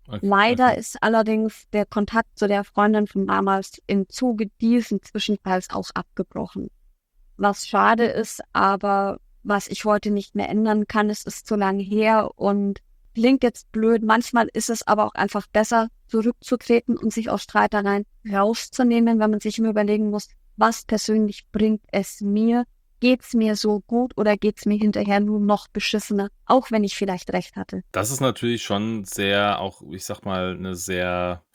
Okay, Leider okay. ist allerdings der Kontakt zu der Freundin von damals im Zuge diesen Zwischenfalls auch abgebrochen. Was schade ist, aber was ich heute nicht mehr ändern kann, es ist zu lange her und klingt jetzt blöd. Manchmal ist es aber auch einfach besser, zurückzutreten und sich aus Streitereien rauszunehmen, wenn man sich immer überlegen muss, was persönlich bringt es mir? Geht's mir so gut oder geht's mir hinterher nur noch beschissener, auch wenn ich vielleicht recht hatte? Das ist natürlich schon sehr auch, ich sag mal, eine sehr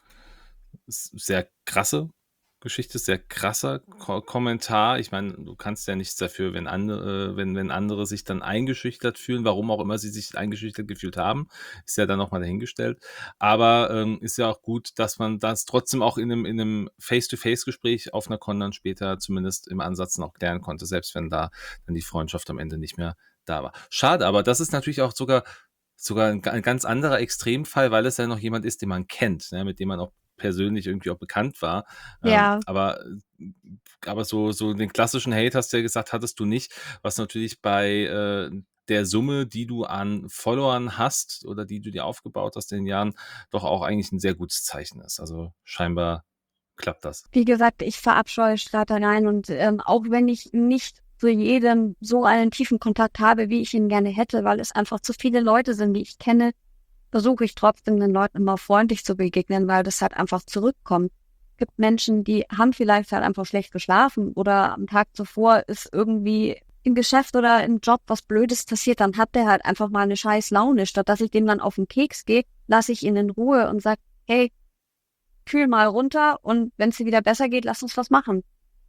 s sehr krasse Geschichte, sehr krasser Ko Kommentar. Ich meine, du kannst ja nichts dafür, wenn andere wenn wenn andere sich dann eingeschüchtert fühlen, warum auch immer sie sich eingeschüchtert gefühlt haben, ist ja dann noch mal dahingestellt. Aber, ähm, ist ja auch gut, dass man das trotzdem auch in 'nem in 'nem Face-to-Face-Gespräch auf 'ner Con dann später zumindest im Ansatz noch klären konnte, selbst wenn da dann die Freundschaft am Ende nicht mehr da war. Schade, aber das ist natürlich auch sogar sogar 'n ga 'n ganz anderer Extremfall, weil es ja noch jemand ist, den man kennt, ne, mit dem man auch persönlich irgendwie auch bekannt war. Ähm, Ja, aber äh, aber so so den klassischen Hate, hast du ja gesagt, hattest du nicht, was natürlich bei, äh, der Summe, die du an Followern hast oder die du dir aufgebaut hast in den Jahren, doch auch eigentlich 'n sehr gutes Zeichen ist. Also, scheinbar klappt das. wie gesagt, ich verabscheue Streitereien und ähm, auch wenn ich nicht zu jedem so einen tiefen Kontakt habe, wie ich ihn gerne hätte, weil es einfach zu viele Leute sind, die ich kenne, versuche ich trotzdem den Leuten immer freundlich zu begegnen, weil das halt einfach zurückkommt. Es gibt Menschen, die haben vielleicht halt einfach schlecht geschlafen oder am Tag zuvor ist irgendwie im Geschäft oder im Job was Blödes passiert, dann hat der halt einfach mal eine scheiß Laune. Statt dass ich dem dann auf den Keks gehe, lasse ich ihn in Ruhe und sage, hey, kühl mal runter und wenn es dir wieder besser geht, lass uns was machen.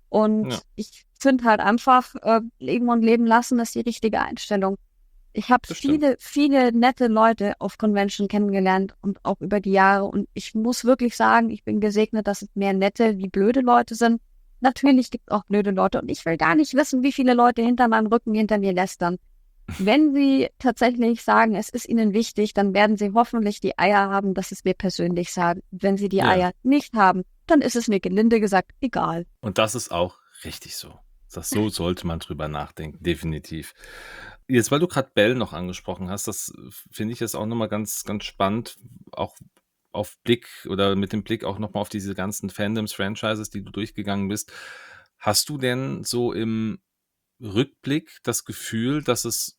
Ja, Und ich finde halt einfach, äh, leben und leben lassen ist die richtige Einstellung. Ich habe das stimmt. viele, viele nette Leute auf Convention kennengelernt und auch über die Jahre. Und ich muss wirklich sagen, ich bin gesegnet, dass es mehr nette wie blöde Leute sind. Natürlich gibt es auch blöde Leute und ich will gar nicht wissen, wie viele Leute hinter meinem Rücken hinter mir lästern. Wenn sie tatsächlich sagen, es ist ihnen wichtig, dann werden sie hoffentlich die Eier haben, dass es mir persönlich sagen. Wenn sie die Ja. Eier nicht haben, dann ist es mir gelinde gesagt egal. Und das ist auch richtig so. Das so sollte man drüber nachdenken, definitiv. Jetzt, weil du gerade Bell noch angesprochen hast, das äh, finde ich jetzt auch noch mal ganz ganz spannend, auch auf Blick oder mit dem Blick auch noch mal auf diese ganzen Fandoms, Franchises, die du durchgegangen bist. Hast du denn so im Rückblick das Gefühl, dass es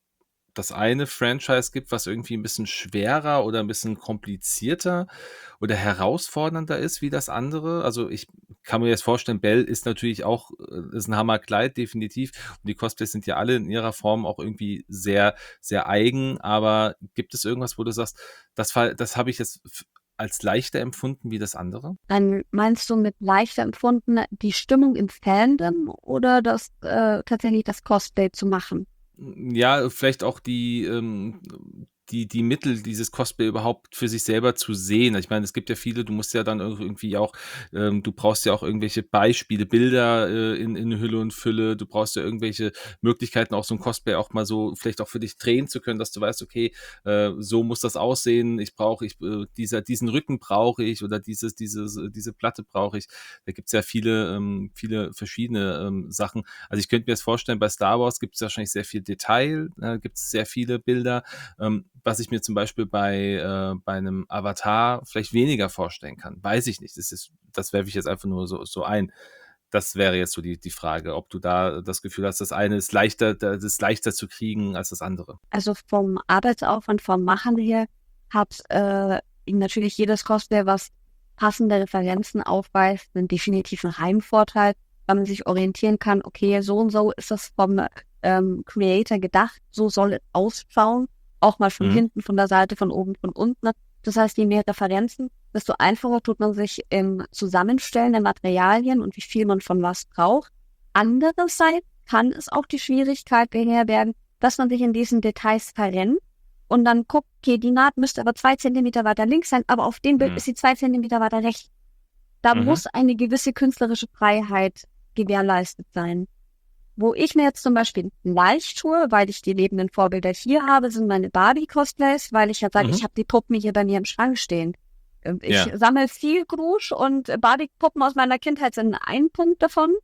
das eine Franchise gibt, was irgendwie ein bisschen schwerer oder ein bisschen komplizierter oder herausfordernder ist wie das andere? Also, ich kann mir jetzt vorstellen, Bell ist natürlich auch äh, ist 'n Hammerkleid, definitiv. Und die Cosplays sind ja alle in ihrer Form auch irgendwie sehr, sehr eigen. Aber gibt es irgendwas, wo du sagst: „Das war das habe ich jetzt f als leichter empfunden wie das andere?“ Dann meinst du mit leichter empfunden die Stimmung im Fandom oder das äh, tatsächlich das Cosplay zu machen? Hm, ja, vielleicht auch die, ähm die die Mittel, dieses Cosplay überhaupt für sich selber zu sehen. Ich meine, es gibt ja viele, du musst ja dann irg irgendwie auch ähm, du brauchst ja auch irgendwelche Beispiele, Bilder, äh, in in Hülle und Fülle. Du brauchst ja irgendwelche Möglichkeiten, auch so 'n Cosplay auch mal so vielleicht auch für dich drehen zu können, dass du weißt: „Okay, äh, so muss das aussehen. Ich brauche ich äh, dieser diesen Rücken brauche ich oder dieses dieses äh, diese Platte brauche ich.“ Da gibt's ja viele ähm, viele verschiedene, ähm, Sachen. Also, ich könnte mir jetzt vorstellen, bei Star Wars gibt's wahrscheinlich sehr viel Detail, ne, gibt's sehr viele Bilder, ähm, was ich mir zum Beispiel bei, äh, bei einem Avatar vielleicht weniger vorstellen kann. Weiß ich nicht. Das ist, das werfe ich jetzt einfach nur so, so ein. Das wäre jetzt so die, die Frage, ob du da das Gefühl hast, das eine ist leichter, das ist leichter zu kriegen als das andere. Also vom Arbeitsaufwand, vom Machen her hat äh, natürlich jedes Cosplay, was passende Referenzen aufweist, einen definitiven Heimvorteil, weil man sich orientieren kann, okay, so und so ist das vom ähm, Creator gedacht, so soll es ausschauen, auch mal von Mhm. hinten, von der Seite, von oben, von unten. Das heißt, je mehr Referenzen, desto einfacher tut man sich im Zusammenstellen der Materialien und wie viel man von was braucht. Andererseits kann es auch die Schwierigkeit beherbergen, dass man sich in diesen Details verrennt und dann guckt, okay, die Naht müsste aber zwei Zentimeter weiter links sein, aber auf dem Bild Mhm. ist sie zwei Zentimeter weiter rechts. Da Mhm. muss eine gewisse künstlerische Freiheit gewährleistet sein. Wo ich mir jetzt zum Beispiel leicht tue, weil ich die lebenden Vorbilder hier habe, sind meine Barbie-Cosplays, weil ich ja sage, ich Mhm. habe die Puppen hier bei mir im Schrank stehen. Ähm, Ich Ja. sammle viel Grusch und Barbie-Puppen aus meiner Kindheit sind ein Punkt davon.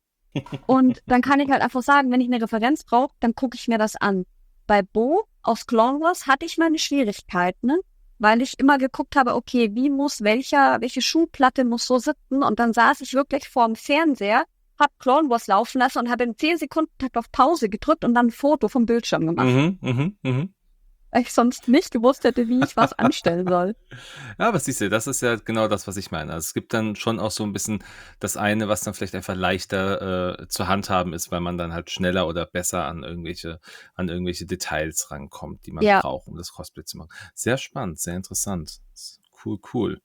Und dann kann ich halt einfach sagen, wenn ich eine Referenz brauche, dann gucke ich mir das an. Bei Bo aus Clone Wars hatte ich meine Schwierigkeiten, ne? weil ich immer geguckt habe, okay, wie muss welcher, welche Schuhplatte muss so sitzen und dann saß ich wirklich vorm Fernseher, hab Clone Wars laufen lassen und habe im zehn Sekunden Takt auf Pause gedrückt und dann ein Foto vom Bildschirm gemacht, Mhm, mhm, mhm. weil ich sonst nicht gewusst hätte, wie ich was anstellen soll. Ja, aber siehst du, das ist ja genau das, was ich meine. Also es gibt dann schon auch so ein bisschen das eine, was dann vielleicht einfach leichter äh, zu handhaben ist, weil man dann halt schneller oder besser an irgendwelche, an irgendwelche Details rankommt, die man Ja, braucht, um das Cosplay zu machen. Sehr spannend, sehr interessant. Cool, cool.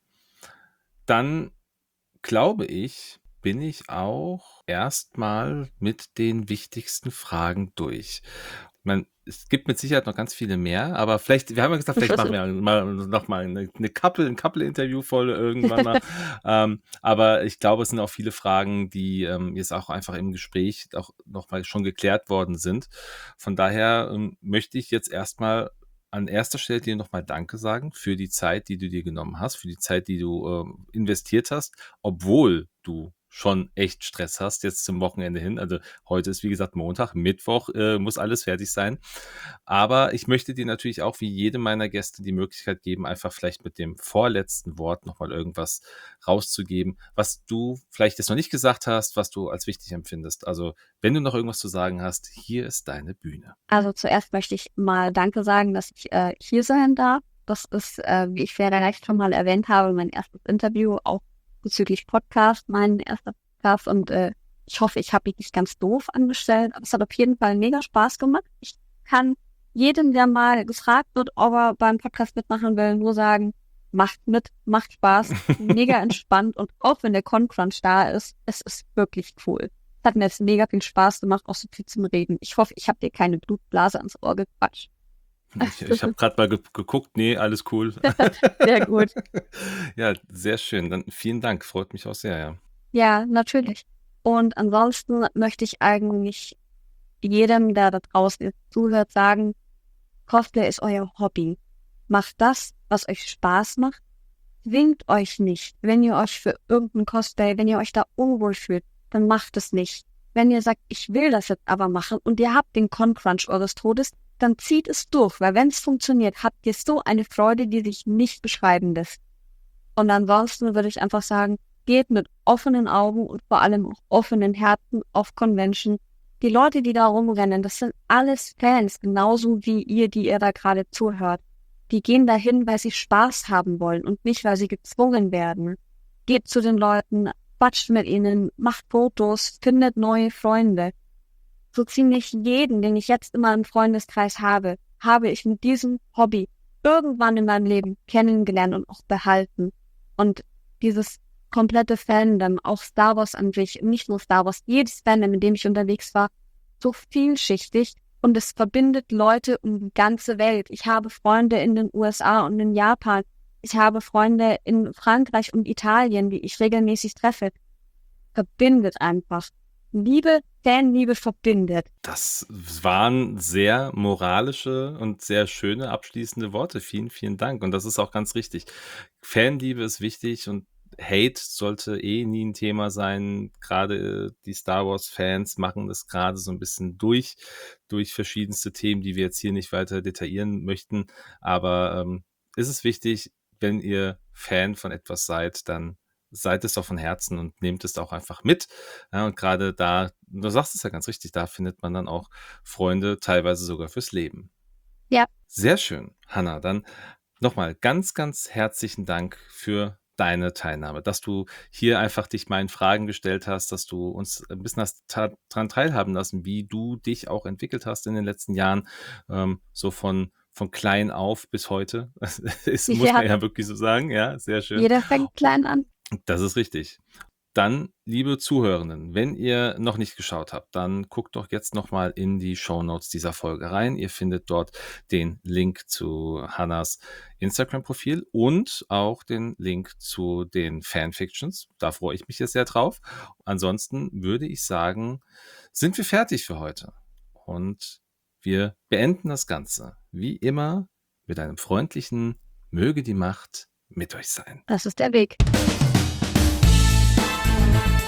Dann glaube ich, bin ich auch erstmal mit den wichtigsten Fragen durch. Man, es gibt mit Sicherheit noch ganz viele mehr, aber vielleicht, wir haben ja gesagt, vielleicht machen wir mal noch mal eine, eine Couple, ein Couple-Interview-Folge irgendwann mal. ähm, aber ich glaube, es sind auch viele Fragen, die ähm, jetzt auch einfach im Gespräch auch noch mal schon geklärt worden sind. Von daher ähm, möchte ich jetzt erstmal an erster Stelle dir nochmal Danke sagen für die Zeit, die du dir genommen hast, für die Zeit, die du ähm, investiert hast, obwohl du schon echt Stress hast jetzt zum Wochenende hin. Also heute ist, wie gesagt, Montag, Mittwoch äh, muss alles fertig sein. Aber ich möchte dir natürlich auch wie jedem meiner Gäste die Möglichkeit geben, einfach vielleicht mit dem vorletzten Wort nochmal irgendwas rauszugeben, was du vielleicht jetzt noch nicht gesagt hast, was du als wichtig empfindest. Also wenn du noch irgendwas zu sagen hast, hier ist deine Bühne. also zuerst möchte ich mal Danke sagen, dass ich äh, hier sein darf. Das ist, äh, wie ich vielleicht schon mal erwähnt habe, mein erstes Interview, auch bezüglich Podcast, mein erster Podcast. Und äh, ich hoffe, ich habe mich nicht ganz doof angestellt, aber es hat auf jeden Fall mega Spaß gemacht. Ich kann jedem, der mal gefragt wird, ob er beim Podcast mitmachen will, nur sagen, macht mit, macht Spaß, mega entspannt. Und auch wenn der Con-Crunch da ist, es ist wirklich cool. Es hat mir jetzt mega viel Spaß gemacht, auch so viel zum Reden. Ich hoffe, ich habe dir keine Blutblase ans Ohr gequatscht. Ich, ich habe gerade mal ge geguckt, nee, alles cool. Sehr gut. Ja, sehr schön. Dann vielen Dank, freut mich auch sehr, ja. Ja, natürlich. Und ansonsten möchte ich eigentlich jedem, der da draußen jetzt zuhört, sagen, Cosplay ist euer Hobby. Macht das, was euch Spaß macht. Zwingt euch nicht. Wenn ihr euch für irgendein Cosplay, wenn ihr euch da unwohl fühlt, dann macht es nicht. Wenn ihr sagt, ich will das jetzt aber machen und ihr habt den Con-Crunch eures Todes, dann zieht es durch, weil wenn es funktioniert, habt ihr so eine Freude, die sich nicht beschreiben lässt. Und ansonsten würde ich einfach sagen, geht mit offenen Augen und vor allem auch offenen Herzen auf Convention. Die Leute, die da rumrennen, das sind alles Fans, genauso wie ihr, die ihr da gerade zuhört. Die gehen dahin, weil sie Spaß haben wollen und nicht, weil sie gezwungen werden. Geht zu den Leuten, quatscht mit ihnen, macht Fotos, findet neue Freunde. So ziemlich jeden, den ich jetzt immer im Freundeskreis habe, habe ich mit diesem Hobby irgendwann in meinem Leben kennengelernt und auch behalten. Und dieses komplette Fandom, auch Star Wars an sich, nicht nur Star Wars, jedes Fandom, in dem ich unterwegs war, so vielschichtig und es verbindet Leute um die ganze Welt. Ich habe Freunde in den U S A und in Japan. Ich habe Freunde in Frankreich und Italien, die ich regelmäßig treffe. Verbindet einfach. Liebe, Fanliebe verbindet. Das waren sehr moralische und sehr schöne abschließende Worte. Vielen, vielen Dank. Und das ist auch ganz richtig. Fanliebe ist wichtig und Hate sollte eh nie ein Thema sein. Gerade die Star Wars-Fans machen das gerade so ein bisschen durch, durch verschiedenste Themen, die wir jetzt hier nicht weiter detaillieren möchten. Aber ähm, ist es wichtig, wenn ihr Fan von etwas seid, dann seid es doch von Herzen und nehmt es auch einfach mit. Ja, und gerade da, du sagst es ja ganz richtig, da findet man dann auch Freunde, teilweise sogar fürs Leben. Ja. Sehr schön, Hannah. Dann nochmal ganz, ganz herzlichen Dank für deine Teilnahme, dass du hier einfach dich meinen Fragen gestellt hast, dass du uns ein bisschen hast daran teilhaben lassen, wie du dich auch entwickelt hast in den letzten Jahren, ähm, so von von klein auf bis heute. Das ist, muss Ja. man ja wirklich so sagen. Ja, sehr schön. Jeder fängt klein an. Das ist richtig. Dann, liebe Zuhörenden, wenn ihr noch nicht geschaut habt, dann guckt doch jetzt nochmal in die Shownotes dieser Folge rein. Ihr findet dort den Link zu Hannahs Instagram-Profil und auch den Link zu den Fanfictions. Da freue ich mich jetzt sehr drauf. Ansonsten würde ich sagen, sind wir fertig für heute. Und wir beenden das Ganze, wie immer, mit einem freundlichen Möge die Macht mit euch sein. Das ist der Weg.